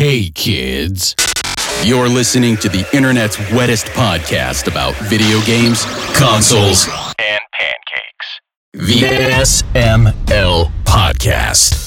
Hey kids, you're listening to the internet's wettest podcast about video games, consoles, and pancakes. The SML Podcast.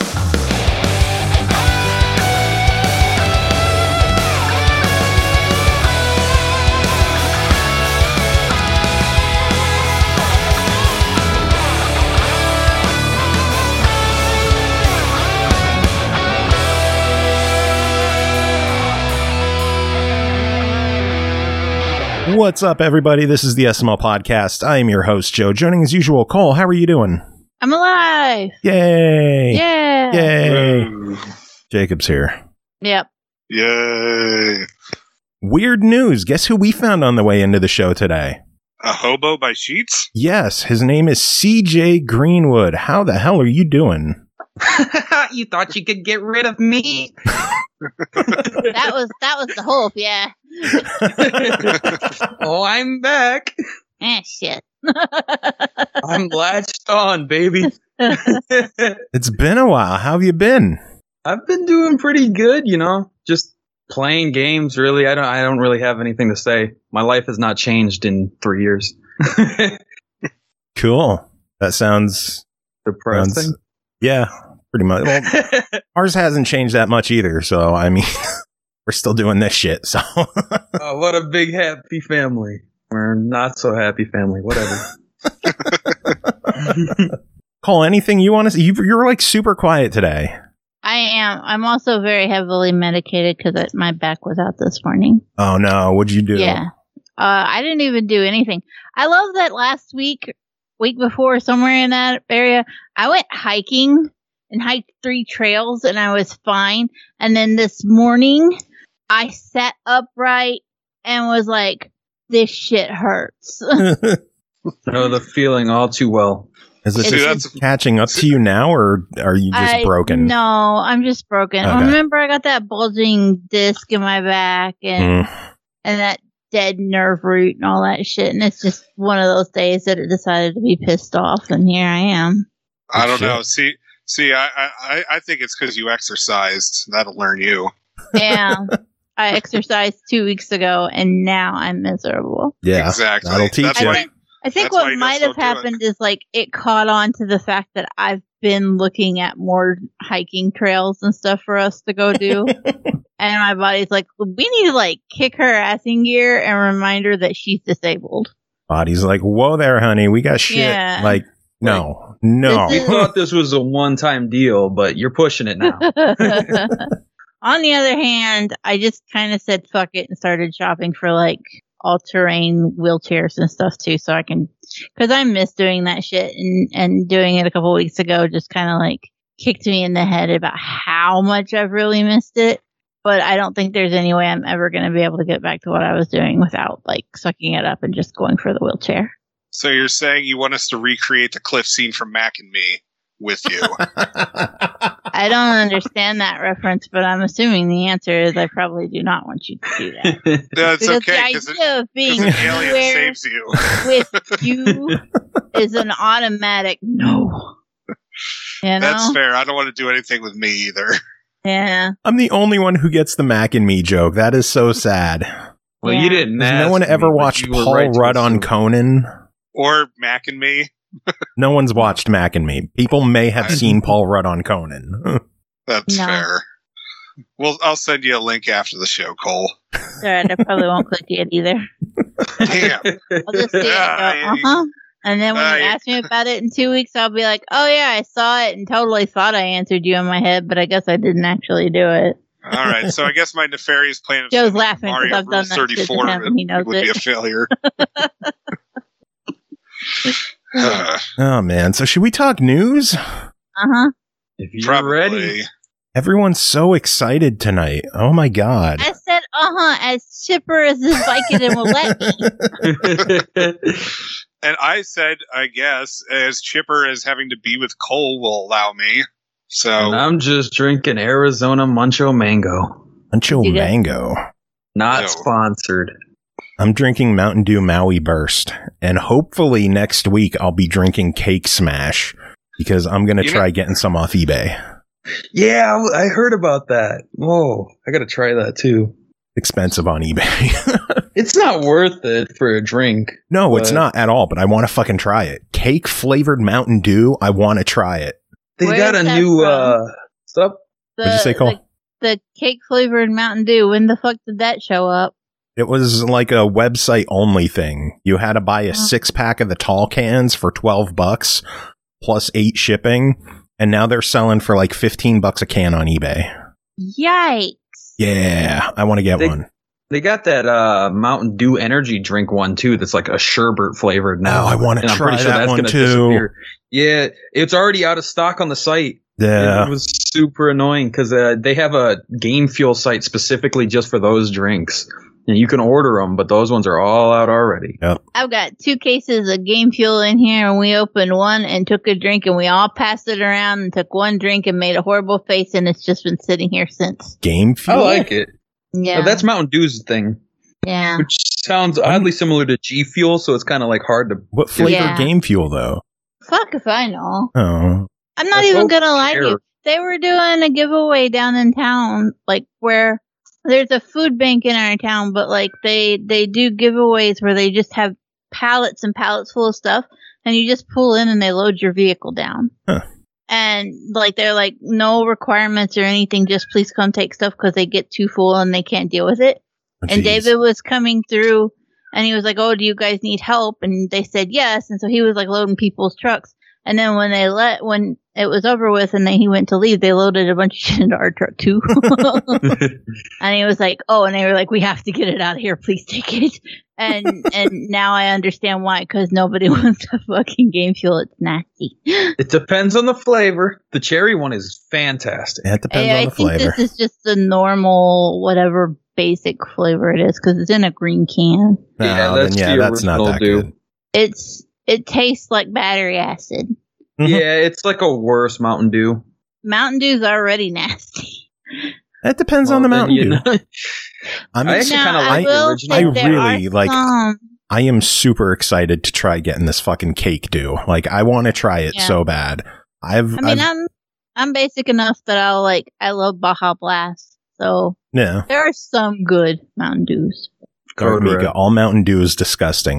What's up, everybody? This is the SML Podcast. I am your host, Joe. Joining as usual, Cole. How are you doing? I'm alive. Yay. Yeah. Yay. Jacob's here. Yep. Yay. Weird news. Guess who we found on the way into the show today? A hobo by Sheets? Yes, his name is CJ Greenwood. How the hell are you doing? You thought you could get rid of me? That was the hope, yeah. Oh, I'm back. Shit. I'm latched on, baby. It's been a while. How have you been? I've been doing pretty good, you know. Just playing games, really. I don't really have anything to say. My life has not changed in 3 years. Cool. That sounds Depressing. Yeah, pretty much. Well, ours hasn't changed that much either, so I mean, we're still doing this shit, so. Oh, what a big happy family. Or not so happy family, whatever. Cole, anything you want to say? You're like super quiet today. I am. I'm also very heavily medicated because my back was out this morning. Oh no, what'd you do? Yeah. I didn't even do anything. I love that last week before, somewhere in that area, I went hiking and hiked 3 trails and I was fine. And then this morning, I sat upright and was like, this shit hurts. I know the feeling all too well. Is it just catching up to you now, or are you just broken? No, I'm just broken. Okay. Remember, I got that bulging disc in my back and that dead nerve root and all that shit, and it's just one of those days that it decided to be pissed off, and here I am. I don't know. See, I think it's because you exercised. That'll learn you. Yeah. I exercised 2 weeks ago, and now I'm miserable. Yeah, exactly. That'll teach you. I think what might have happened is like it caught on to the fact that I've been looking at more hiking trails and stuff for us to go do. And my body's like, we need to like kick her ass in gear and remind her that she's disabled. Body's like, whoa there, honey. We got shit. Yeah. Like, no. We thought this was a one-time deal, but you're pushing it now. On the other hand, I just kind of said fuck it and started shopping for like all-terrain wheelchairs and stuff too, so I can, because I miss doing that shit, and doing it a couple weeks ago just kind of like kicked me in the head about how much I've really missed it. But I don't think there's any way I'm ever going to be able to get back to what I was doing without like sucking it up and just going for the wheelchair. So you're saying you want us to recreate the cliff scene from Mac and Me with you? I don't understand that reference, but I'm assuming the answer is I probably do not want you to do that. That's because okay, the idea of being an alien anywhere saves you. with you is an automatic no. You know? That's fair. I don't want to do anything with me either. Yeah. I'm the only one who gets the Mac and Me joke. That is so sad. Well, Yeah. you didn't. Has no one ever watched Paul Rudd on Conan? Or Mac and Me. No one's watched Mac and Me. People may have seen Paul Rudd on Conan. That's No. fair. Well, I'll send you a link after the show, Cole. Alright, I probably won't click it either. Damn. I'll just see it and go, uh-huh. And then when you ask me about it in 2 weeks, I'll be like, oh yeah, I saw it and totally thought I answered you in my head, but I guess I didn't actually do it. All right, so I guess my nefarious plan of Joe's laughing because Mario I've done Rule that shit to 34 him and he knows would be a it. failure. Oh, man. So should we talk news? Uh-huh. If you're Probably. ready. Everyone's so excited tonight. Oh, my God. I said, as chipper as this Vicodin will let me. And I said, I guess, as chipper as having to be with Cole will allow me. So And I'm just drinking Arizona Muncho Mango. Muncho You got- Mango. Not No. sponsored. I'm drinking Mountain Dew Maui Burst. And hopefully next week I'll be drinking Cake Smash because I'm going to You try know- getting some off eBay. Yeah, I heard about that. Whoa, I gotta try that too. Expensive on eBay. It's not worth it for a drink. No, it's not at all, but I want to fucking try it. Cake flavored Mountain Dew. I want to try it. They Where got is a that new from? stuff. What'd you say, Cole? The cake flavored Mountain Dew. When the fuck did that show up? It was like a website only thing. You had to buy a 6-pack of the tall cans for $12 plus 8 shipping. And now they're selling for like $15 a can on eBay. Yikes. Yeah, I want to get one. They got that Mountain Dew energy drink one too. That's like a sherbet flavored now. Oh, I want to try that one gonna too. disappear. Yeah, it's already out of stock on the site. Yeah, it was super annoying because they have a Game Fuel site specifically just for those drinks. And you can order them, but those ones are all out already. Yep. I've got 2 cases of Game Fuel in here, and we opened one and took a drink, and we all passed it around and took one drink and made a horrible face, and it's just been sitting here since. Game Fuel? I like it. Yeah. That's Mountain Dew's thing. Yeah. Which sounds oddly similar to G Fuel, so it's kind of like hard to... What flavor Yeah. Game Fuel, though? Fuck if I know. Oh. I'm not I even hope gonna lie to care. you. They were doing a giveaway down in town, like where there's a food bank in our town, but like they do giveaways where they just have pallets and pallets full of stuff, and you just pull in and they load your vehicle down. Huh. And like they're like no requirements or anything, just please come take stuff because they get too full and they can't deal with it. Oh, And jeez. David was coming through, and he was like, "Oh, do you guys need help?" And they said yes, and so he was like loading people's trucks. And then when it was over with and then he went to leave, they loaded a bunch of shit into our truck too. And he was like, "Oh," and they were like, "We have to get it out of here. Please take it." And now I understand why, because nobody wants a fucking Game Fuel. It's nasty. It depends on the flavor. The cherry one is fantastic. It depends I on the think flavor. this is just the normal, whatever basic flavor it is, because it's in a green can. No, that's then, the that's not original that Dew. good. It tastes like battery acid. Mhm. Yeah, it's like a worse Mountain Dew. Mountain Dew's already nasty. That depends on the Mountain Dew. I'm I ex- actually kinda Now, like the will original. say I there really are like- some- I am super excited to try getting this fucking cake Dew. Like, I want to try it Yeah. so bad. I'm basic enough that I love Baja Blast. So yeah. there are some good Mountain Dews. Code Code Mika, Red. all Mountain Dew is disgusting.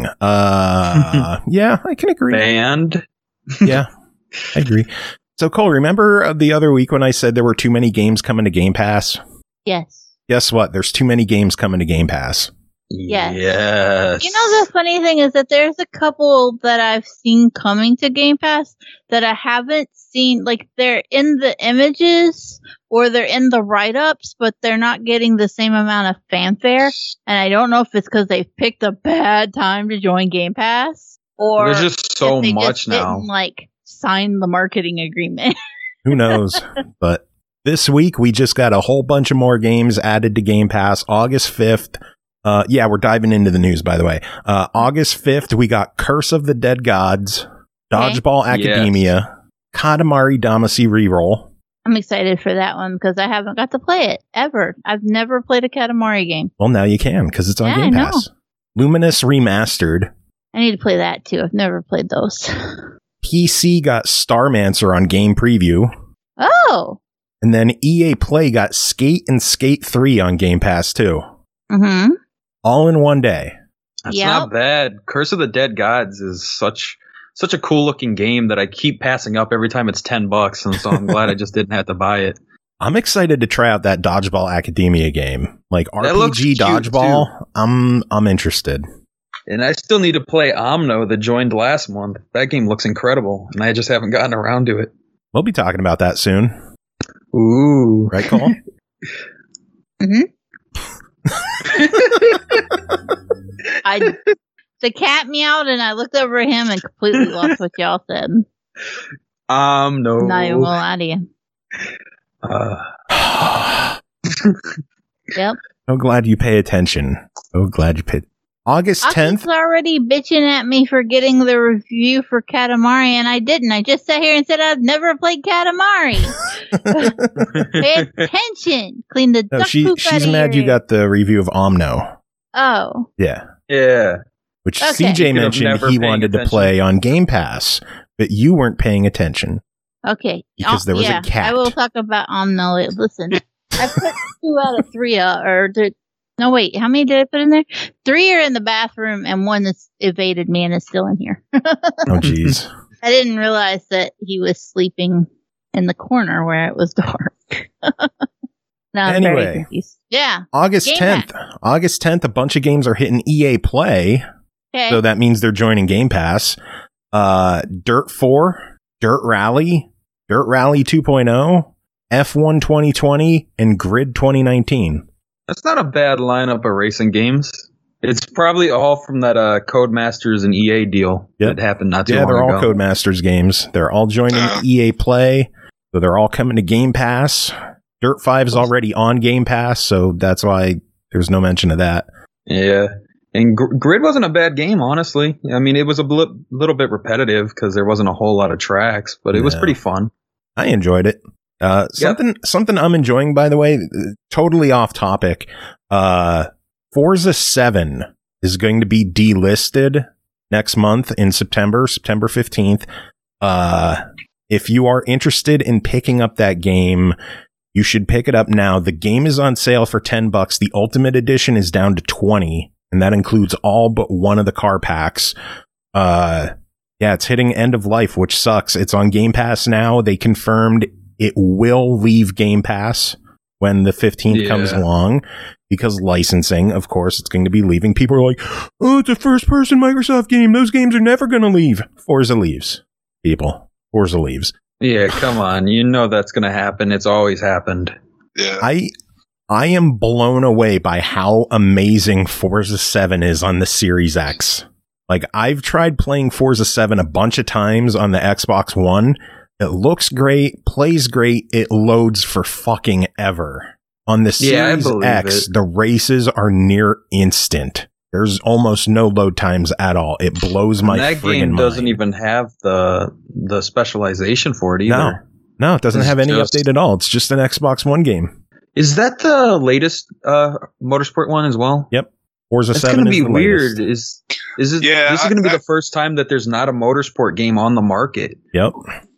Yeah, I can agree. Banned. Yeah, I agree. So, Cole, remember the other week when I said there were too many games coming to Game Pass? Yes. Guess what? There's too many games coming to Game Pass. Yes. Yes. You know, the funny thing is that there's a couple that I've seen coming to Game Pass that I haven't seen. Like, they're in the images or they're in the write-ups, but they're not getting the same amount of fanfare. And I don't know if it's because they've picked a bad time to join Game Pass or There's just so if they much just now. didn't, like, sign the marketing agreement. Who knows? But this week, we just got a whole bunch of more games added to Game Pass. August 5th. Yeah, we're diving into the news, by the way. August 5th, we got Curse of the Dead Gods, Dodgeball Academia, Katamari Damacy Reroll. I'm excited for that one because I haven't got to play it ever. I've never played a Katamari game. Well, now you can because it's on Yeah, Game I know. Pass. Luminous Remastered. I need to play that too. I've never played those. PC got Starmancer on Game Preview. Oh. And then EA Play got Skate and Skate 3 on Game Pass too. Mm-hmm. All in one day. That's Yep. not bad. Curse of the Dead Gods is such a cool looking game that I keep passing up every time it's $10, and so I'm glad I just didn't have to buy it. I'm excited to try out that Dodgeball Academia game. Like That looks RPG cute, Dodgeball. I'm interested. And I still need to play Omno that joined last month. That game looks incredible, and I just haven't gotten around to it. We'll be talking about that soon. Ooh. Right, Cole? The cat meowed and I looked over at him and completely lost what y'all said. No. Not even gonna lie to you. Yep. So glad you pay attention. So glad you paid. August 10th. Aki's already bitching at me for getting the review for Katamari, and I didn't. I just sat here and said I've never played Katamari. Pay attention. Clean the No, duck poop out she's of mad your you got the review of Omno. Oh. Yeah. Yeah. Which Okay. CJ Could've mentioned never he paying wanted to attention. play on Game Pass, but you weren't paying attention. Okay. Because there was a cat. I will talk about no. Listen, I put 2 out of 3 no, wait. How many did I put in there? 3 are in the bathroom, and 1 that's evaded me and is still in here. Oh, jeez. I didn't realize that he was sleeping in the corner where it was dark. Now I'm very confused. Yeah. August 10th. August 10th, a bunch of games are hitting EA Play. Okay. So that means they're joining Game Pass. Dirt 4, Dirt Rally 2.0, F1 2020, and Grid 2019. That's not a bad lineup of racing games. It's probably all from that Codemasters and EA deal that happened not too long ago. Yeah, they're all Codemasters games. They're all joining EA Play, so they're all coming to Game Pass. Dirt 5 is already on Game Pass, so that's why there's no mention of that. Yeah, and Grid wasn't a bad game, honestly. I mean, it was a little bit repetitive because there wasn't a whole lot of tracks, but it was pretty fun. I enjoyed it. Something I'm enjoying, by the way, totally off topic. Forza 7 is going to be delisted next month in September 15th. If you are interested in picking up that game, you should pick it up now. The game is on sale for $10. The Ultimate Edition is down to $20, and that includes all but one of the car packs. It's hitting end of life, which sucks. It's on Game Pass now. They confirmed it will leave Game Pass when the 15th comes along, because licensing, of course, it's going to be leaving. People are like, oh, it's a first-person Microsoft game. Those games are never going to leave. Forza leaves. People. Forza leaves. Yeah, come on. You know that's going to happen. It's always happened. Yeah. I am blown away by how amazing Forza 7 is on the Series X. Like, I've tried playing Forza 7 a bunch of times on the Xbox One. It looks great, plays great, it loads for fucking ever. On the Series X, the races are near instant. There's almost no load times at all. It blows my friggin' mind. That game doesn't even have the specialization for it either. No, it doesn't have any update at all. It's just an Xbox One game. Is that the latest Motorsport one as well? Yep. Forza 7 is going to be weird. Latest. This is going to be the first time that there's not a Motorsport game on the market. Yep.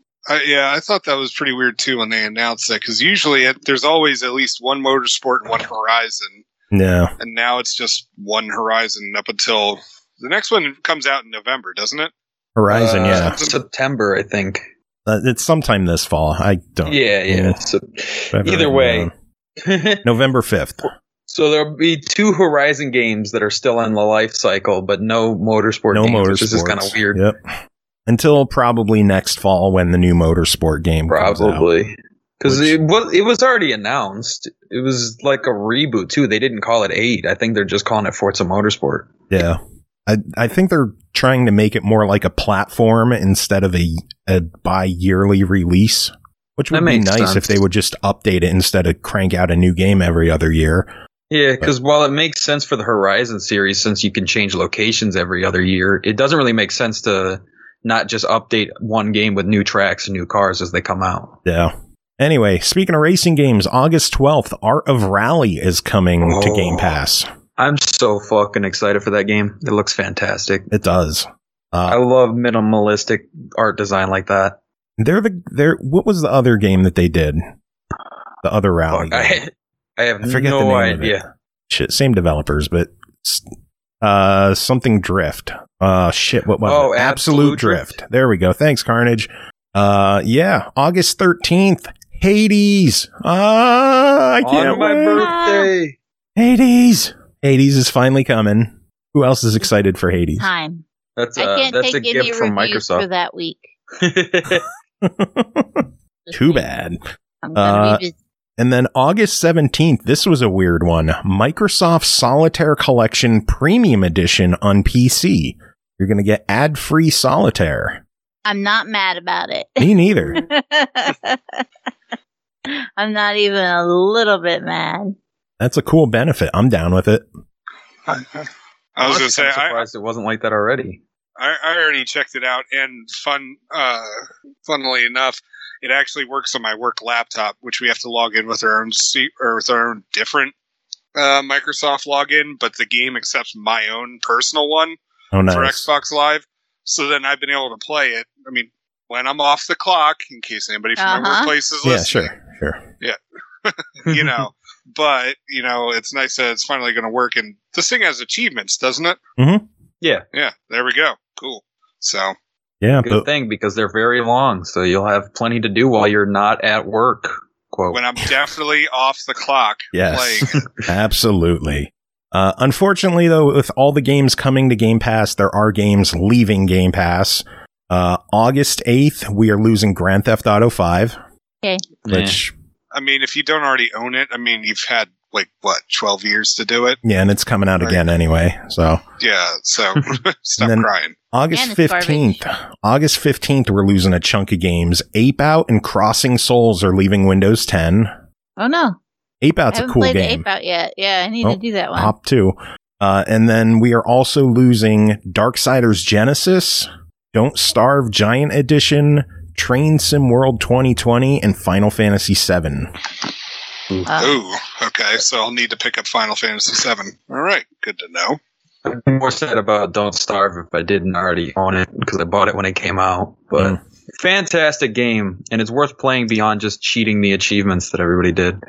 I thought that was pretty weird too when they announced that, because usually there's always at least one Motorsport and one Horizon. Yeah. And now it's just one Horizon up until the next one comes out in November, doesn't it? Horizon, yeah. September, I think. It's sometime this fall. I don't. Yeah. So, either way. November 5th. So there'll be 2 Horizon games that are still in the life cycle, but no Motorsport games, which is just kind of weird. Yep. Until probably next fall when the new Motorsport game comes out. Probably. Because it was already announced. It was like a reboot, too. They didn't call it 8. I think they're just calling it Forza Motorsport. Yeah. I think they're trying to make it more like a platform instead of a bi-yearly release, which would be nice if they would just update it instead of crank out a new game every other year. Yeah, because while it makes sense for the Horizon series, since you can change locations every other year, it doesn't really make sense to not just update one game with new tracks and new cars as they come out. Yeah. Anyway, speaking of racing games, August 12th, Art of Rally is coming to Game Pass. I'm so fucking excited for that game. It looks fantastic. It does. I love minimalistic art design like that. What was the other game that they did? The other Rally game. I have no idea. Shit, same developers, but something Drift. Shit, what was it? Absolute Drift. There we go. Thanks, Carnage. August 13th, Hades. I can't wait. On my birthday. Hades is finally coming. Who else is excited for Hades? Time. That's a gift from Microsoft for that week. Too bad. And then August 17th, this was a weird one. Microsoft Solitaire Collection Premium Edition on PC. You're going to get ad-free Solitaire. I'm not mad about it. Me neither. I'm not even a little bit mad. That's a cool benefit. I'm down with it. I was going to say, I'm surprised it wasn't like that already. I already checked it out, and funnily enough, it actually works on my work laptop, which we have to log in with our own different Microsoft login, but the game accepts my own personal one for Xbox Live. So then I've been able to play it. I mean, when I'm off the clock, in case anybody from my workplace is listening. Sure. Yeah. But, it's nice that it's finally going to work. And this thing has achievements, doesn't it? Mm-hmm. Yeah. Yeah, there we go. Cool. So. Yeah. Good thing, because they're very long, so you'll have plenty to do while you're not at work. Quote. When I'm definitely off the clock. Yes. Absolutely. Unfortunately, though, with all the games coming to Game Pass, there are games leaving Game Pass. August 8th, we are losing Grand Theft Auto 5. Okay. Which, I mean, if you don't already own it, you've had, 12 years to do it? Yeah, and it's coming out again anyway, so. Yeah, so stop crying. August 15th, we're losing a chunk of games. Ape Out and Crossing Souls are leaving Windows 10. Oh, no. Ape Out's a cool game. I haven't played Ape Out yet. Yeah, I need to do that one. Hop 2. And then we are also losing Darksiders Genesis, Don't Starve Giant Edition, Train Sim World 2020, and Final Fantasy VII. Ooh, okay, so I'll need to pick up Final Fantasy VII. All right, good to know. I'd be more sad about Don't Starve if I didn't already own it, because I bought it when it came out. But fantastic game, and it's worth playing beyond just cheating the achievements that everybody did.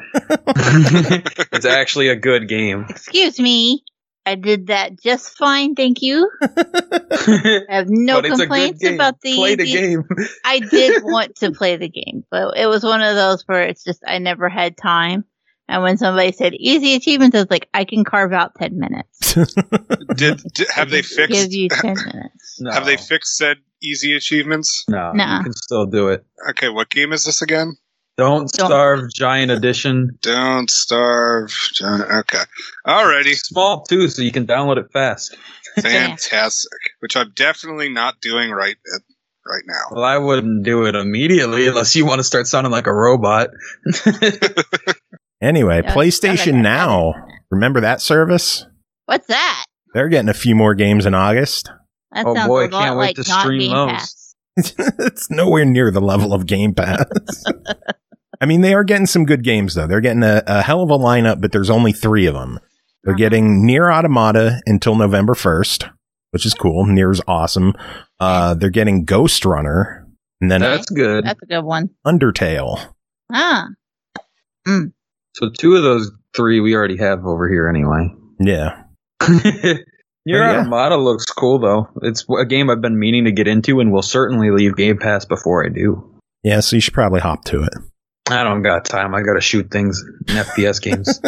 It's actually a good game. Excuse me. I did that just fine, thank you. I have no complaints about the Play the game. I did want to play the game, but it was one of those where it's just I never had time. And when somebody said easy achievements, I was like, I can carve out 10 minutes. Have they fixed? Give you 10 minutes. No. Have they fixed said easy achievements? No, you can still do it. Okay, what game is this again? Don't Starve Giant Edition. Don't Starve Giant. Okay. Alrighty. It's small too, so you can download it fast. Fantastic. Which I'm definitely not doing right now. Well, I wouldn't do it immediately unless you want to start sounding like a robot. Anyway, PlayStation Now. Remember that service? What's that? They're getting a few more games in August. That sounds a lot can't wait like to not stream Game those. Pass. It's nowhere near the level of Game Pass. I mean, they are getting some good games, though. They're getting a hell of a lineup, but there's only 3 of them. They're getting Nier Automata until November 1st, which is cool. Nier's awesome. They're getting Ghost Runner. And then that's good. That's a good one. Undertale. So 2 of those 3 we already have over here anyway. Yeah. Nier Automata looks cool, though. It's a game I've been meaning to get into and will certainly leave Game Pass before I do. Yeah, so you should probably hop to it. I don't got time. I got to shoot things in FPS games.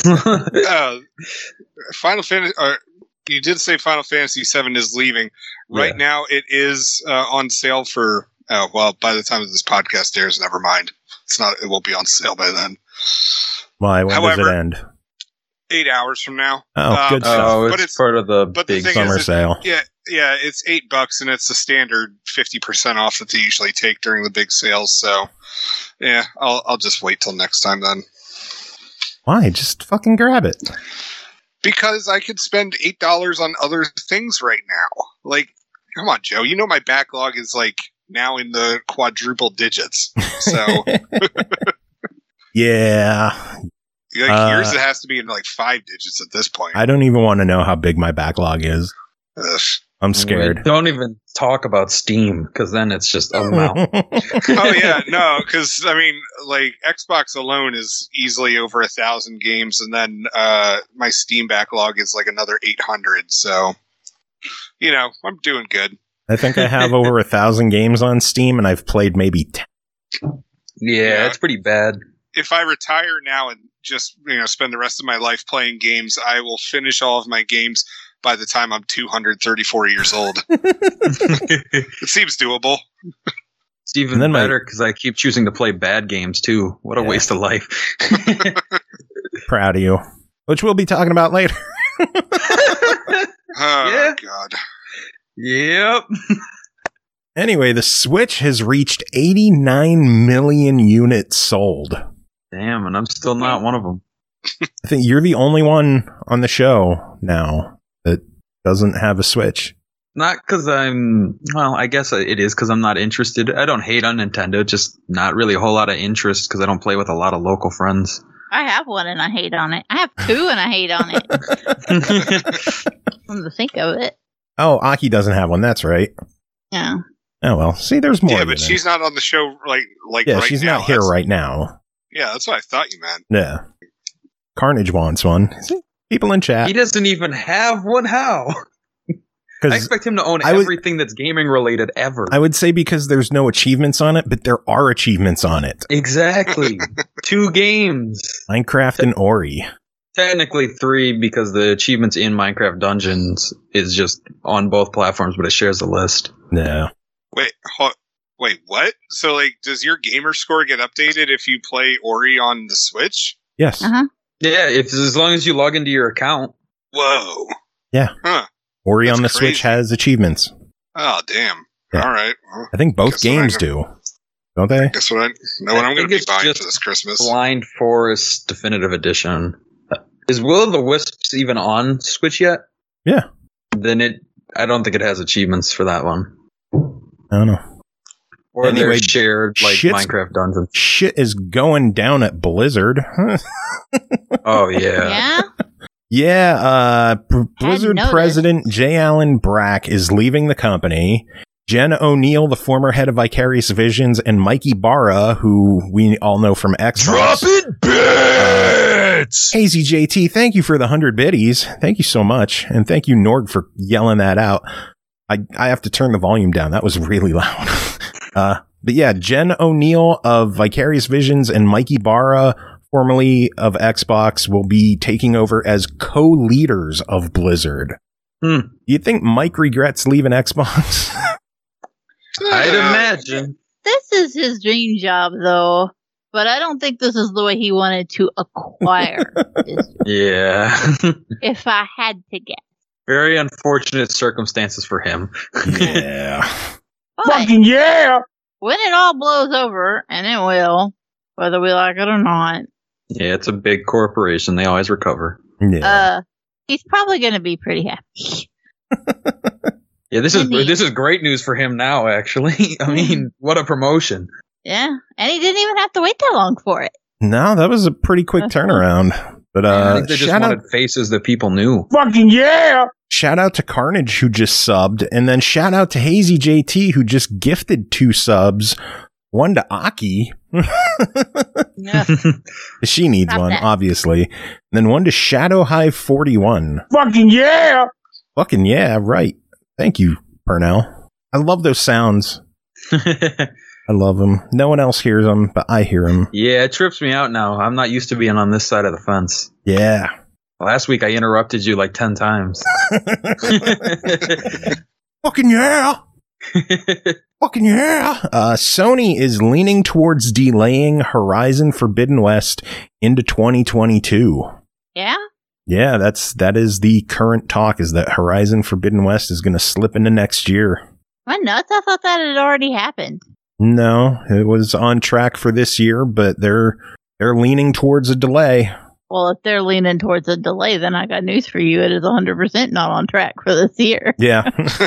Final Fantasy. You did say Final Fantasy VII is leaving. Right now, it is on sale for. By the time this podcast airs, never mind. It's not. It won't be on sale by then. Why? When does it end? 8 hours from now. Oh, good stuff. It's part of the big summer sale. Yeah, it's $8, and it's the standard 50% off that they usually take during the big sales. So, yeah, I'll just wait till next time then. Why? Just fucking grab it. Because I could spend $8 on other things right now. Like, come on, Joe. You know my backlog is now in the quadruple digits. So, yeah. Yours it has to be in 5 digits at this point. I don't even want to know how big my backlog is. Ugh. I'm scared. Don't even talk about Steam, because then it's just oh wow. Oh yeah, no, because Xbox alone is easily over 1,000 games, and then my Steam backlog is another 800. So, I'm doing good. I think I have over 1,000 games on Steam, and I've played maybe 10. Yeah, it's pretty bad. If I retire now and just spend the rest of my life playing games, I will finish all of my games by the time I'm 234 years old. It seems doable. It's even better because I keep choosing to play bad games too. What a waste of life. Proud of you. Which we'll be talking about later. Oh, God. Yep. Anyway, the Switch has reached 89 million units sold. Damn, and I'm still not one of them. I think you're the only one on the show now that doesn't have a Switch. Not because I guess it is because I'm not interested. I don't hate on Nintendo, just not really a whole lot of interest because I don't play with a lot of local friends. I have one and I hate on it. I have 2 and I hate on it. Come to think of it. Oh, Aki doesn't have one. That's right. Yeah. Oh, well. See, there's more. Yeah, but she's not on the show like yeah, right she's now. not here right now. Yeah, that's what I thought you meant. Yeah. Carnage wants one. See, people in chat. He doesn't even have one. How? I expect him to own everything that's gaming related ever. I would say because there's no achievements on it, but there are achievements on it. Exactly. 2 games. Minecraft and Ori. Technically 3 because the achievements in Minecraft Dungeons is just on both platforms, but it shares a list. Yeah. Wait, what? So, like, does your gamer score get updated if you play Ori on the Switch? Yes. Uh-huh. Yeah, as long as you log into your account. Whoa. Yeah. Huh. Ori That's on the crazy. Switch has achievements. Oh, damn. Yeah. All right. Well, I think both games do. Don't they? guess what I'm going to be buying for this Christmas. Blind Forest Definitive Edition. Is Will of the Wisps even on Switch yet? Yeah. Then I don't think it has achievements for that one. I don't know. Or Anyway, they're shared like shit's- Minecraft Dungeons. Shit is going down at Blizzard. Oh yeah. Yeah? Yeah, Blizzard noticed. president J. Allen Brack is leaving the company. Jen O'Neill, the former head of Vicarious Visions, and Mikey Barra, who we all know from Xbox. Dropping bits! Hazy JT, thank you for the 100 biddies. Thank you so much. And thank you, Norg, for yelling that out. I have to turn the volume down. That was really loud. But yeah, Jen O'Neill of Vicarious Visions and Mikey Barra, formerly of Xbox, will be taking over as co-leaders of Blizzard. Do you think Mike regrets leaving Xbox? I'd imagine. This is his dream job, though. But I don't think this is the way he wanted to acquire this, Yeah. if I had to guess. Very unfortunate circumstances for him. Yeah. But yeah! when it all blows over, and it will, whether we like it or not, Yeah, it's a big corporation. They always recover. Yeah. he's probably going to be pretty happy. Yeah, this is great news for him now, actually. I mean, what a promotion. Yeah, and he didn't even have to wait that long for it. No, that was a pretty quick turnaround. But I think they just wanted faces that people knew. fucking yeah! Shout out to Carnage, who just subbed, and then shout out to Hazy JT, who just gifted 2 subs. One to Aki. Yeah. She needs Stop one, that. obviously. And then one to Shadow Hive 41. Fucking yeah! Fucking yeah, right. Thank you, Purnell. I love those sounds. I love them. No one else hears them, but I hear them. Yeah, it trips me out now. I'm not used to being on this side of the fence. Yeah. Last week I interrupted you like 10 times. Fucking yeah! Fucking yeah! Sony is leaning towards delaying Horizon Forbidden West into 2022. Yeah? Yeah, that is the current talk, is that Horizon Forbidden West is going to slip into next year. My nuts, I thought that had already happened. No, it was on track for this year, but they're leaning towards a delay. Well, if they're leaning towards a delay, then I got news for you. It is 100% not on track for this year. Yeah.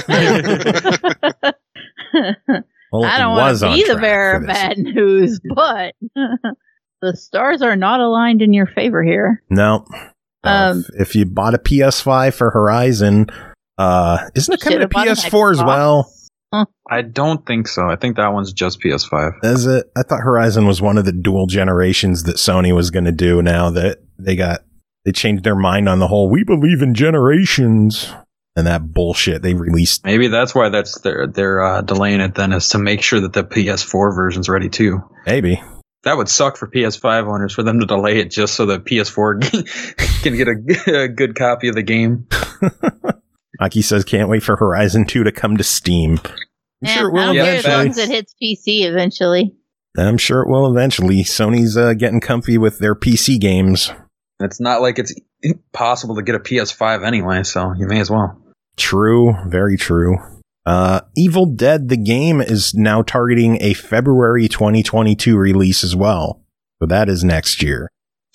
Well, I don't want to be the bearer of bad news, but the stars are not aligned in your favor here. No. If you bought a PS5 for Horizon, isn't it coming to Should've bought an PS4 as Xbox. well? I don't think so. I think that one's just PS5. Is it? I thought Horizon was one of the dual generations that Sony was going to do. Now that they changed their mind on the whole, we believe in generations, and that bullshit they released. Maybe that's why they're delaying it then, is to make sure that the PS4 version's ready too. Maybe. That would suck for PS5 owners for them to delay it just so that PS4 can get a good copy of the game. Aki says, can't wait for Horizon 2 to come to Steam. I'm sure it will I don't care as long eventually. as it hits PC eventually. I'm sure it will eventually. Sony's getting comfy with their PC games. It's not like it's possible to get a PS5 anyway, so you may as well. True. Very true. Evil Dead, the game, is now targeting a February 2022 release as well. So that is next year.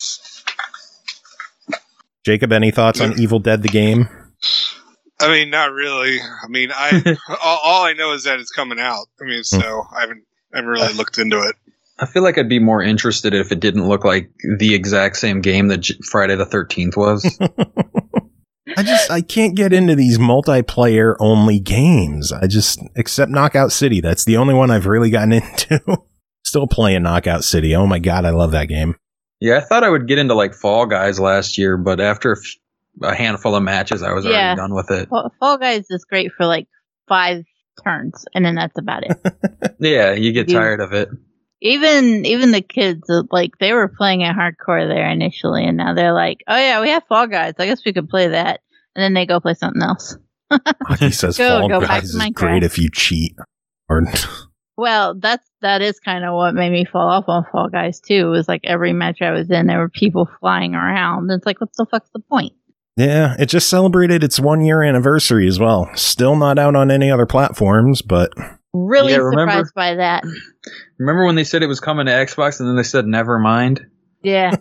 Jacob, any thoughts on Evil Dead, the game? I mean, not really. I mean, all I know is that it's coming out. I mean, so I haven't really looked into it. I feel like I'd be more interested if it didn't look like the exact same game that Friday the 13th was. I can't get into these multiplayer only games. Except Knockout City. That's the only one I've really gotten into. Still playing Knockout City. Oh my God, I love that game. Yeah, I thought I would get into like Fall Guys last year, but after a handful of matches, I was already done with it. Fall Guys is great for like 5 turns, and then that's about it. Yeah, you get tired of it. Even the kids, like, they were playing it hardcore there initially, and now they're like, oh yeah, we have Fall Guys. I guess we could play that. And then they go play something else. He says Fall Guys is great if you cheat. Well, that is kind of what made me fall off on Fall Guys too. It was like every match I was in, there were people flying around. It's like, what the fuck's the point? Yeah, it just celebrated its 1-year anniversary as well. Still not out on any other platforms, but really surprised by that. Remember when they said it was coming to Xbox and then they said never mind? Yeah.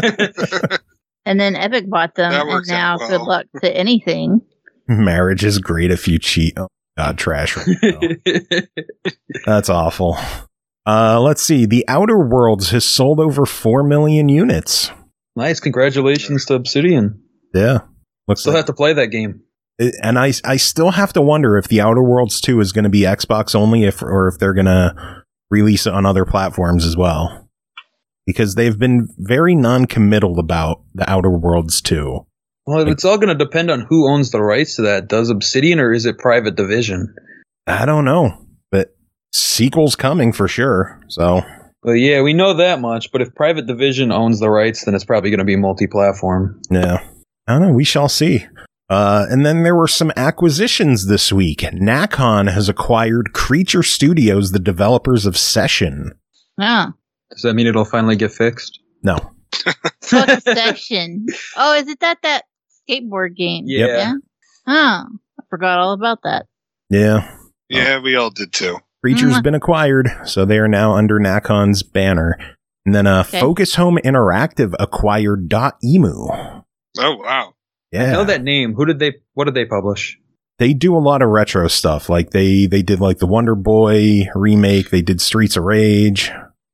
And then Epic bought them, and now good luck to anything. Marriage is great if you cheat. Oh God, trash. Right now. That's awful. Let's see. The Outer Worlds has sold over 4 million units. Nice. Congratulations to Obsidian. Yeah. Still have to play that game. And I still have to wonder if The Outer Worlds 2 is going to be Xbox only or if they're going to release it on other platforms as well. Because they've been very non-committal about The Outer Worlds 2. Well, it's all going to depend on who owns the rights to that. Does Obsidian or is it Private Division? I don't know, but sequel's coming for sure. So, well, yeah, we know that much. But if Private Division owns the rights, then it's probably going to be multi-platform. Yeah, I don't know. We shall see. And then there were some acquisitions this week. Nacon has acquired Creature Studios, the developers of Session. Yeah. Does that mean it'll finally get fixed? No. Fuck Session. Oh, is it that skateboard game? Yeah. Oh, I forgot all about that. Yeah. Yeah, we all did too. Creature's been acquired, so they are now under Nacon's banner. And then Focus Home Interactive acquired .emu. Oh, wow. Yeah. I know that name. What did they publish? They do a lot of retro stuff. Like they did like the Wonder Boy remake. They did Streets of Rage.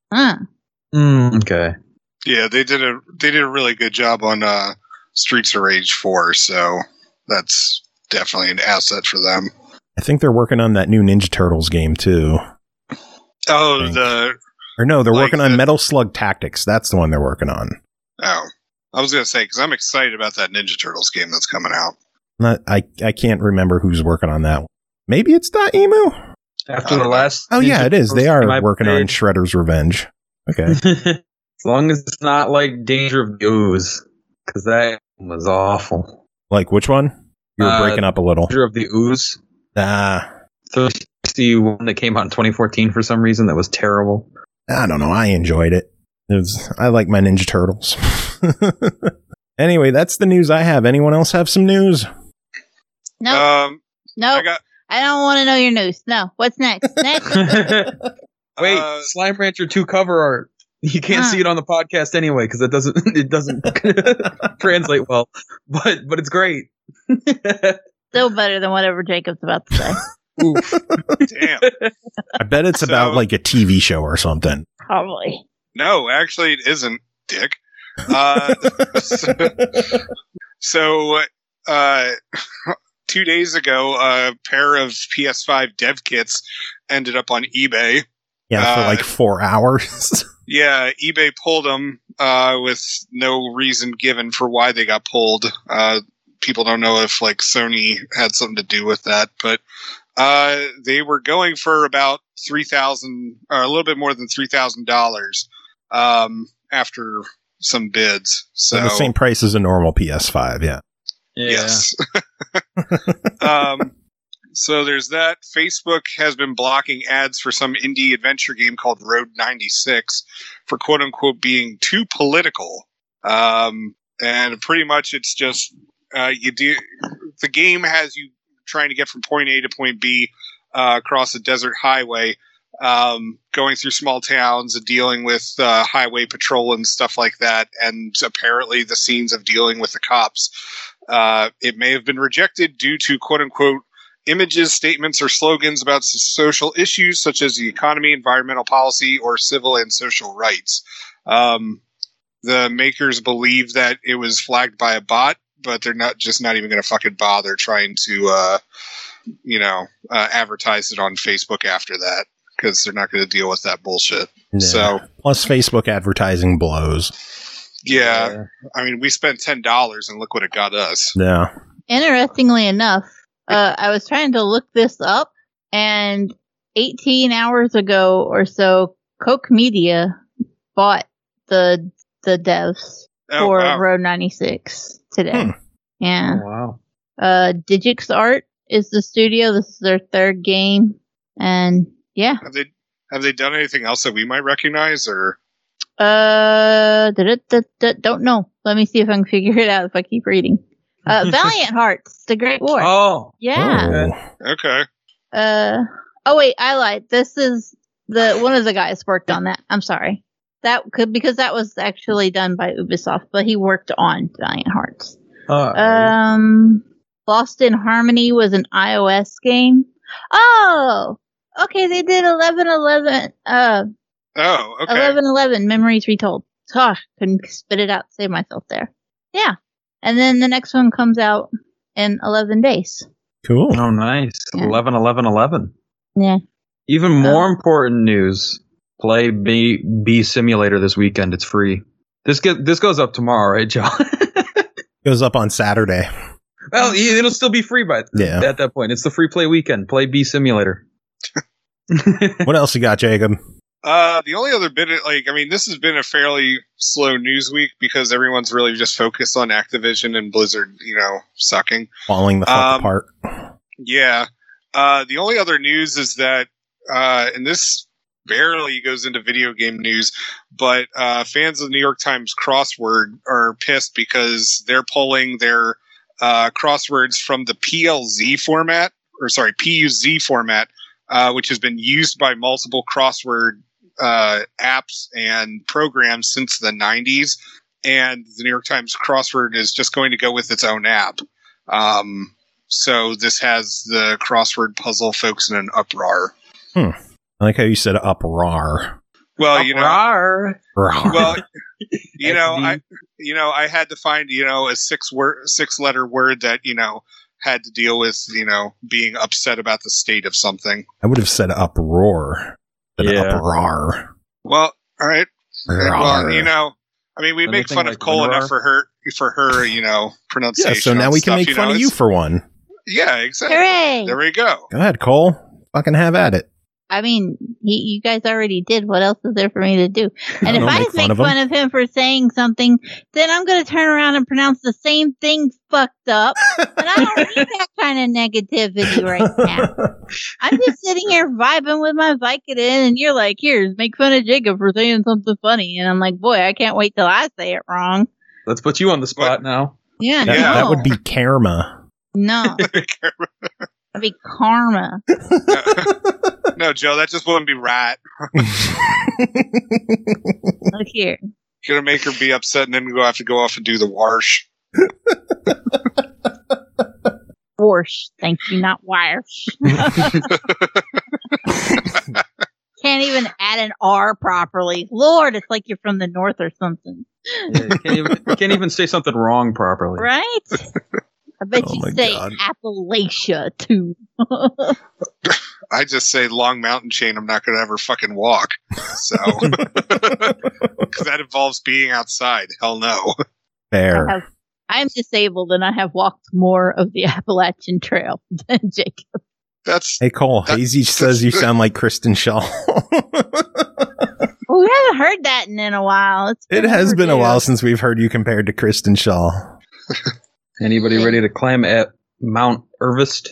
Okay. Yeah, they did a really good job on Streets of Rage 4, so that's definitely an asset for them. I think they're working on that new Ninja Turtles game too. Oh, they're working on Metal Slug Tactics. That's the one they're working on. Oh, I was going to say, because I'm excited about that Ninja Turtles game that's coming out. I can't remember who's working on that one. Maybe it's .emu? After the last... Oh, yeah, it is. They are working on Shredder's Revenge. Okay. As long as it's not like Danger of the Ooze, because that was awful. Like which one? You were breaking up a little. Danger of the Ooze. The one that came out in 2014 for some reason that was terrible. I don't know. I enjoyed it. I like my Ninja Turtles. Anyway, that's the news I have. Anyone else have some news? No. I don't want to know your news. No. What's next? Wait, Slime Rancher 2 cover art. You can't see it on the podcast anyway because it doesn't translate well. But it's great. Still better than whatever Jacob's about to say. Oof. Damn. I bet it's about like a TV show or something. Probably. No, actually it isn't, Dick. So 2 days ago, a pair of PS5 dev kits ended up on eBay. Yeah, for like 4 hours. Yeah, eBay pulled them with no reason given for why they got pulled. People don't know if like Sony had something to do with that, but they were going for about $3,000, or a little bit more than $3,000 after some bids. So the same price as a normal PS5, yeah. Yes. So there's that. Facebook has been blocking ads for some indie adventure game called Road 96 for quote unquote being too political. And pretty much it's just the game has you trying to get from point A to point B across a desert highway, going through small towns and dealing with highway patrol and stuff like that. And apparently the scenes of dealing with the cops. It may have been rejected due to quote unquote images, statements, or slogans about social issues such as the economy, environmental policy, or civil and social rights. The makers believe that it was flagged by a bot but they're not even going to fucking bother trying to, advertise it on Facebook after that, because they're not going to deal with that bullshit. Yeah. So plus Facebook advertising blows. Yeah. I mean, we spent $10 and look what it got us. Yeah. Interestingly enough, I was trying to look this up, and 18 hours ago or so, Koch Media bought the devs for Road 96 today. Yeah. Oh, wow. Digix Art is the studio. This is their third game, and yeah. Have they done anything else that we might recognize, or? Don't know. Let me see if I can figure it out if I keep reading. Valiant Hearts, The Great War. Oh. Yeah. Oh. Okay. Oh wait, I lied. This is one of the guys worked on that. I'm sorry. Because that was actually done by Ubisoft, but he worked on Valiant Hearts. Lost in Harmony was an iOS game. Oh, okay. They did 1111. Oh, okay. 1111 Memories Retold. Gosh, couldn't spit it out to save myself there. Yeah. And then the next one comes out in 11 days. Cool. Oh, nice. Yeah. 11. Yeah. Even more important news. Play Bee Simulator this weekend. It's free. This goes up tomorrow, right, Joe? Goes up on Saturday. Well, it'll still be free at that point. It's the free play weekend. Play Bee Simulator. What else you got, Jacob? The only other bit, this has been a fairly slow news week because everyone's really just focused on Activision and Blizzard, sucking. Falling the fuck apart. Yeah. The only other news is that, and this barely goes into video game news, but fans of the New York Times crossword are pissed because they're pulling their crosswords from the PUZ format, which has been used by multiple crossword apps and programs since the 90s. And the New York Times crossword is just going to go with its own app. So this has the crossword puzzle folks in an uproar. I like how you said uproar. Well, uproar. I had to find, a six-letter word that, had to deal with, being upset about the state of something. I would have said uproar. Uproar. Well, all right. Well, we make fun of Cole enough for her, pronunciation. Yeah, so now we can make fun of you for one. Yeah, exactly. Hooray! There we go. Go ahead, Cole. Fucking have at it. I mean, you guys already did. What else is there for me to do? And if I make fun of him for saying something, then I'm going to turn around and pronounce the same thing fucked up. And I don't need that kind of negativity right now. I'm just sitting here vibing with my Vicodin, and you're like, here, make fun of Jacob for saying something funny. And I'm like, boy, I can't wait till I say it wrong. Let's put you on the spot now. Yeah, that would be karma. No. That'd be karma. No, Joe, that just wouldn't be right. Look here. You're going to make her be upset and then have to go off and do the wash. Wash. Thank you, not wash. Can't even add an R properly. Lord, it's like you're from the north or something. Yeah, you can't even say something wrong properly. Right? I bet you say Appalachia, too. I just say long mountain chain I'm not going to ever fucking walk. So, because that involves being outside. Hell no. Fair. I'm disabled and I have walked more of the Appalachian Trail than Jacob. Hey, Cole, Hazy says you sound like Kristen Shaw. Well, we haven't heard that in a while. It has been a while since we've heard you compared to Kristen Shaw. Anybody ready to climb at Mount Irvist?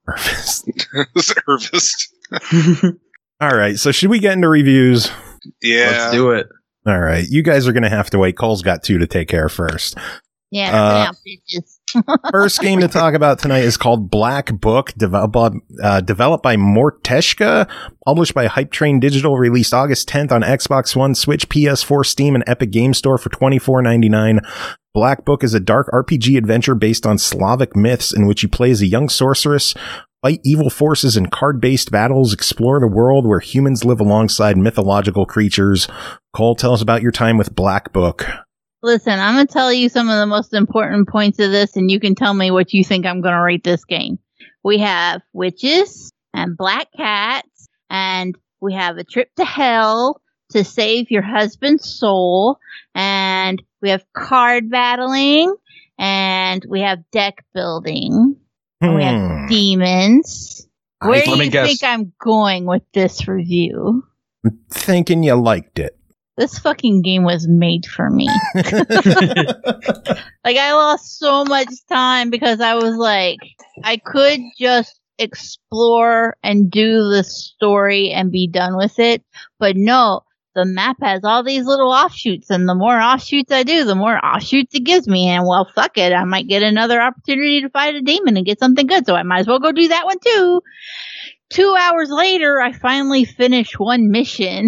Irvist. All right, so should we get into reviews? Yeah. Let's do it. All right, you guys are going to have to wait. Cole's got 2 to take care of first. Yeah, bitches. First game to talk about tonight is called Black Book, developed by Morteshka, published by Hype Train Digital, released August 10th on Xbox One, Switch, PS4, Steam, and Epic Game Store for $24.99. Black Book is a dark RPG adventure based on Slavic myths in which you play as a young sorceress, fight evil forces in card-based battles, explore the world where humans live alongside mythological creatures. Cole, tell us about your time with Black Book. Listen, I'm going to tell you some of the most important points of this, and you can tell me what you think I'm going to rate this game. We have witches and black cats, and we have a trip to hell to save your husband's soul, and we have card battling, and we have deck building, and we have demons. Where do you think I'm going with this review? I'm thinking you liked it. This fucking game was made for me. Like, I lost so much time because I was like, I could just explore and do the story and be done with it. But no, the map has all these little offshoots, and the more offshoots I do, the more offshoots it gives me. And well, fuck it, I might get another opportunity to fight a demon and get something good, so I might as well go do that one too. 2 hours later, I finally finished one mission.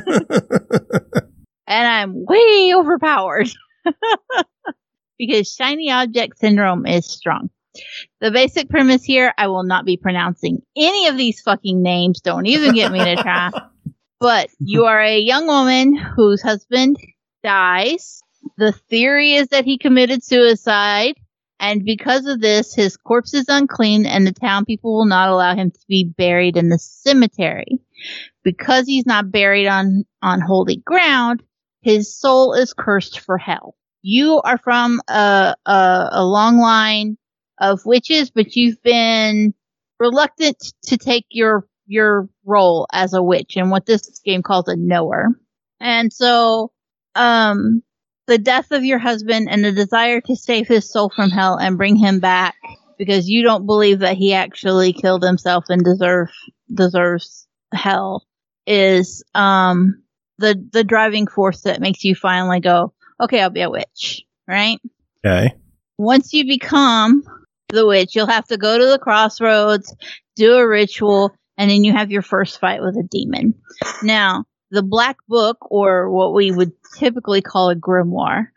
And I'm way overpowered. Because shiny object syndrome is strong. The basic premise here, I will not be pronouncing any of these fucking names. Don't even get me to try. But you are a young woman whose husband dies. The theory is that he committed suicide. And because of this, his corpse is unclean, and the town people will not allow him to be buried in the cemetery. Because he's not buried on holy ground, his soul is cursed for hell. You are from a long line of witches, but you've been reluctant to take your role as a witch, and what this game calls a knower. And so, the death of your husband and the desire to save his soul from hell and bring him back because you don't believe that he actually killed himself and deserves hell is the driving force that makes you finally go, okay, I'll be a witch, right? Okay. Once you become the witch, you'll have to go to the crossroads, do a ritual, and then you have your first fight with a demon. Now, the black book, or what we would typically call a grimoire,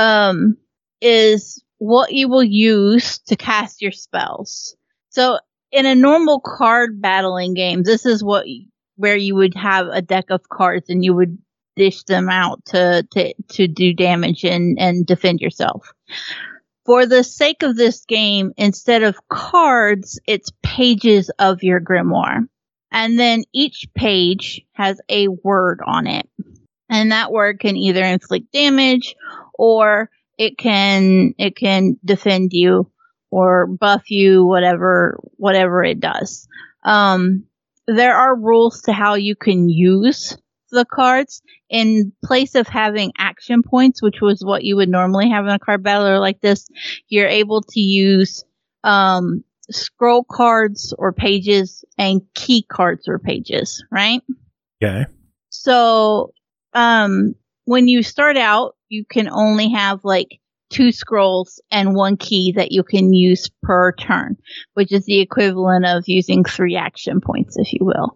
is what you will use to cast your spells. So in a normal card battling game, this is where you would have a deck of cards and you would dish them out to do damage and defend yourself. For the sake of this game, instead of cards, it's pages of your grimoire. And then each page has a word on it. And that word can either inflict damage or it can defend you or buff you, whatever it does. There are rules to how you can use the cards. In place of having action points, which was what you would normally have in a card battler like this, you're able to use scroll cards or pages and key cards or pages, right? Okay. So when you start out, you can only have like 2 scrolls and 1 key that you can use per turn, which is the equivalent of using 3 action points, if you will.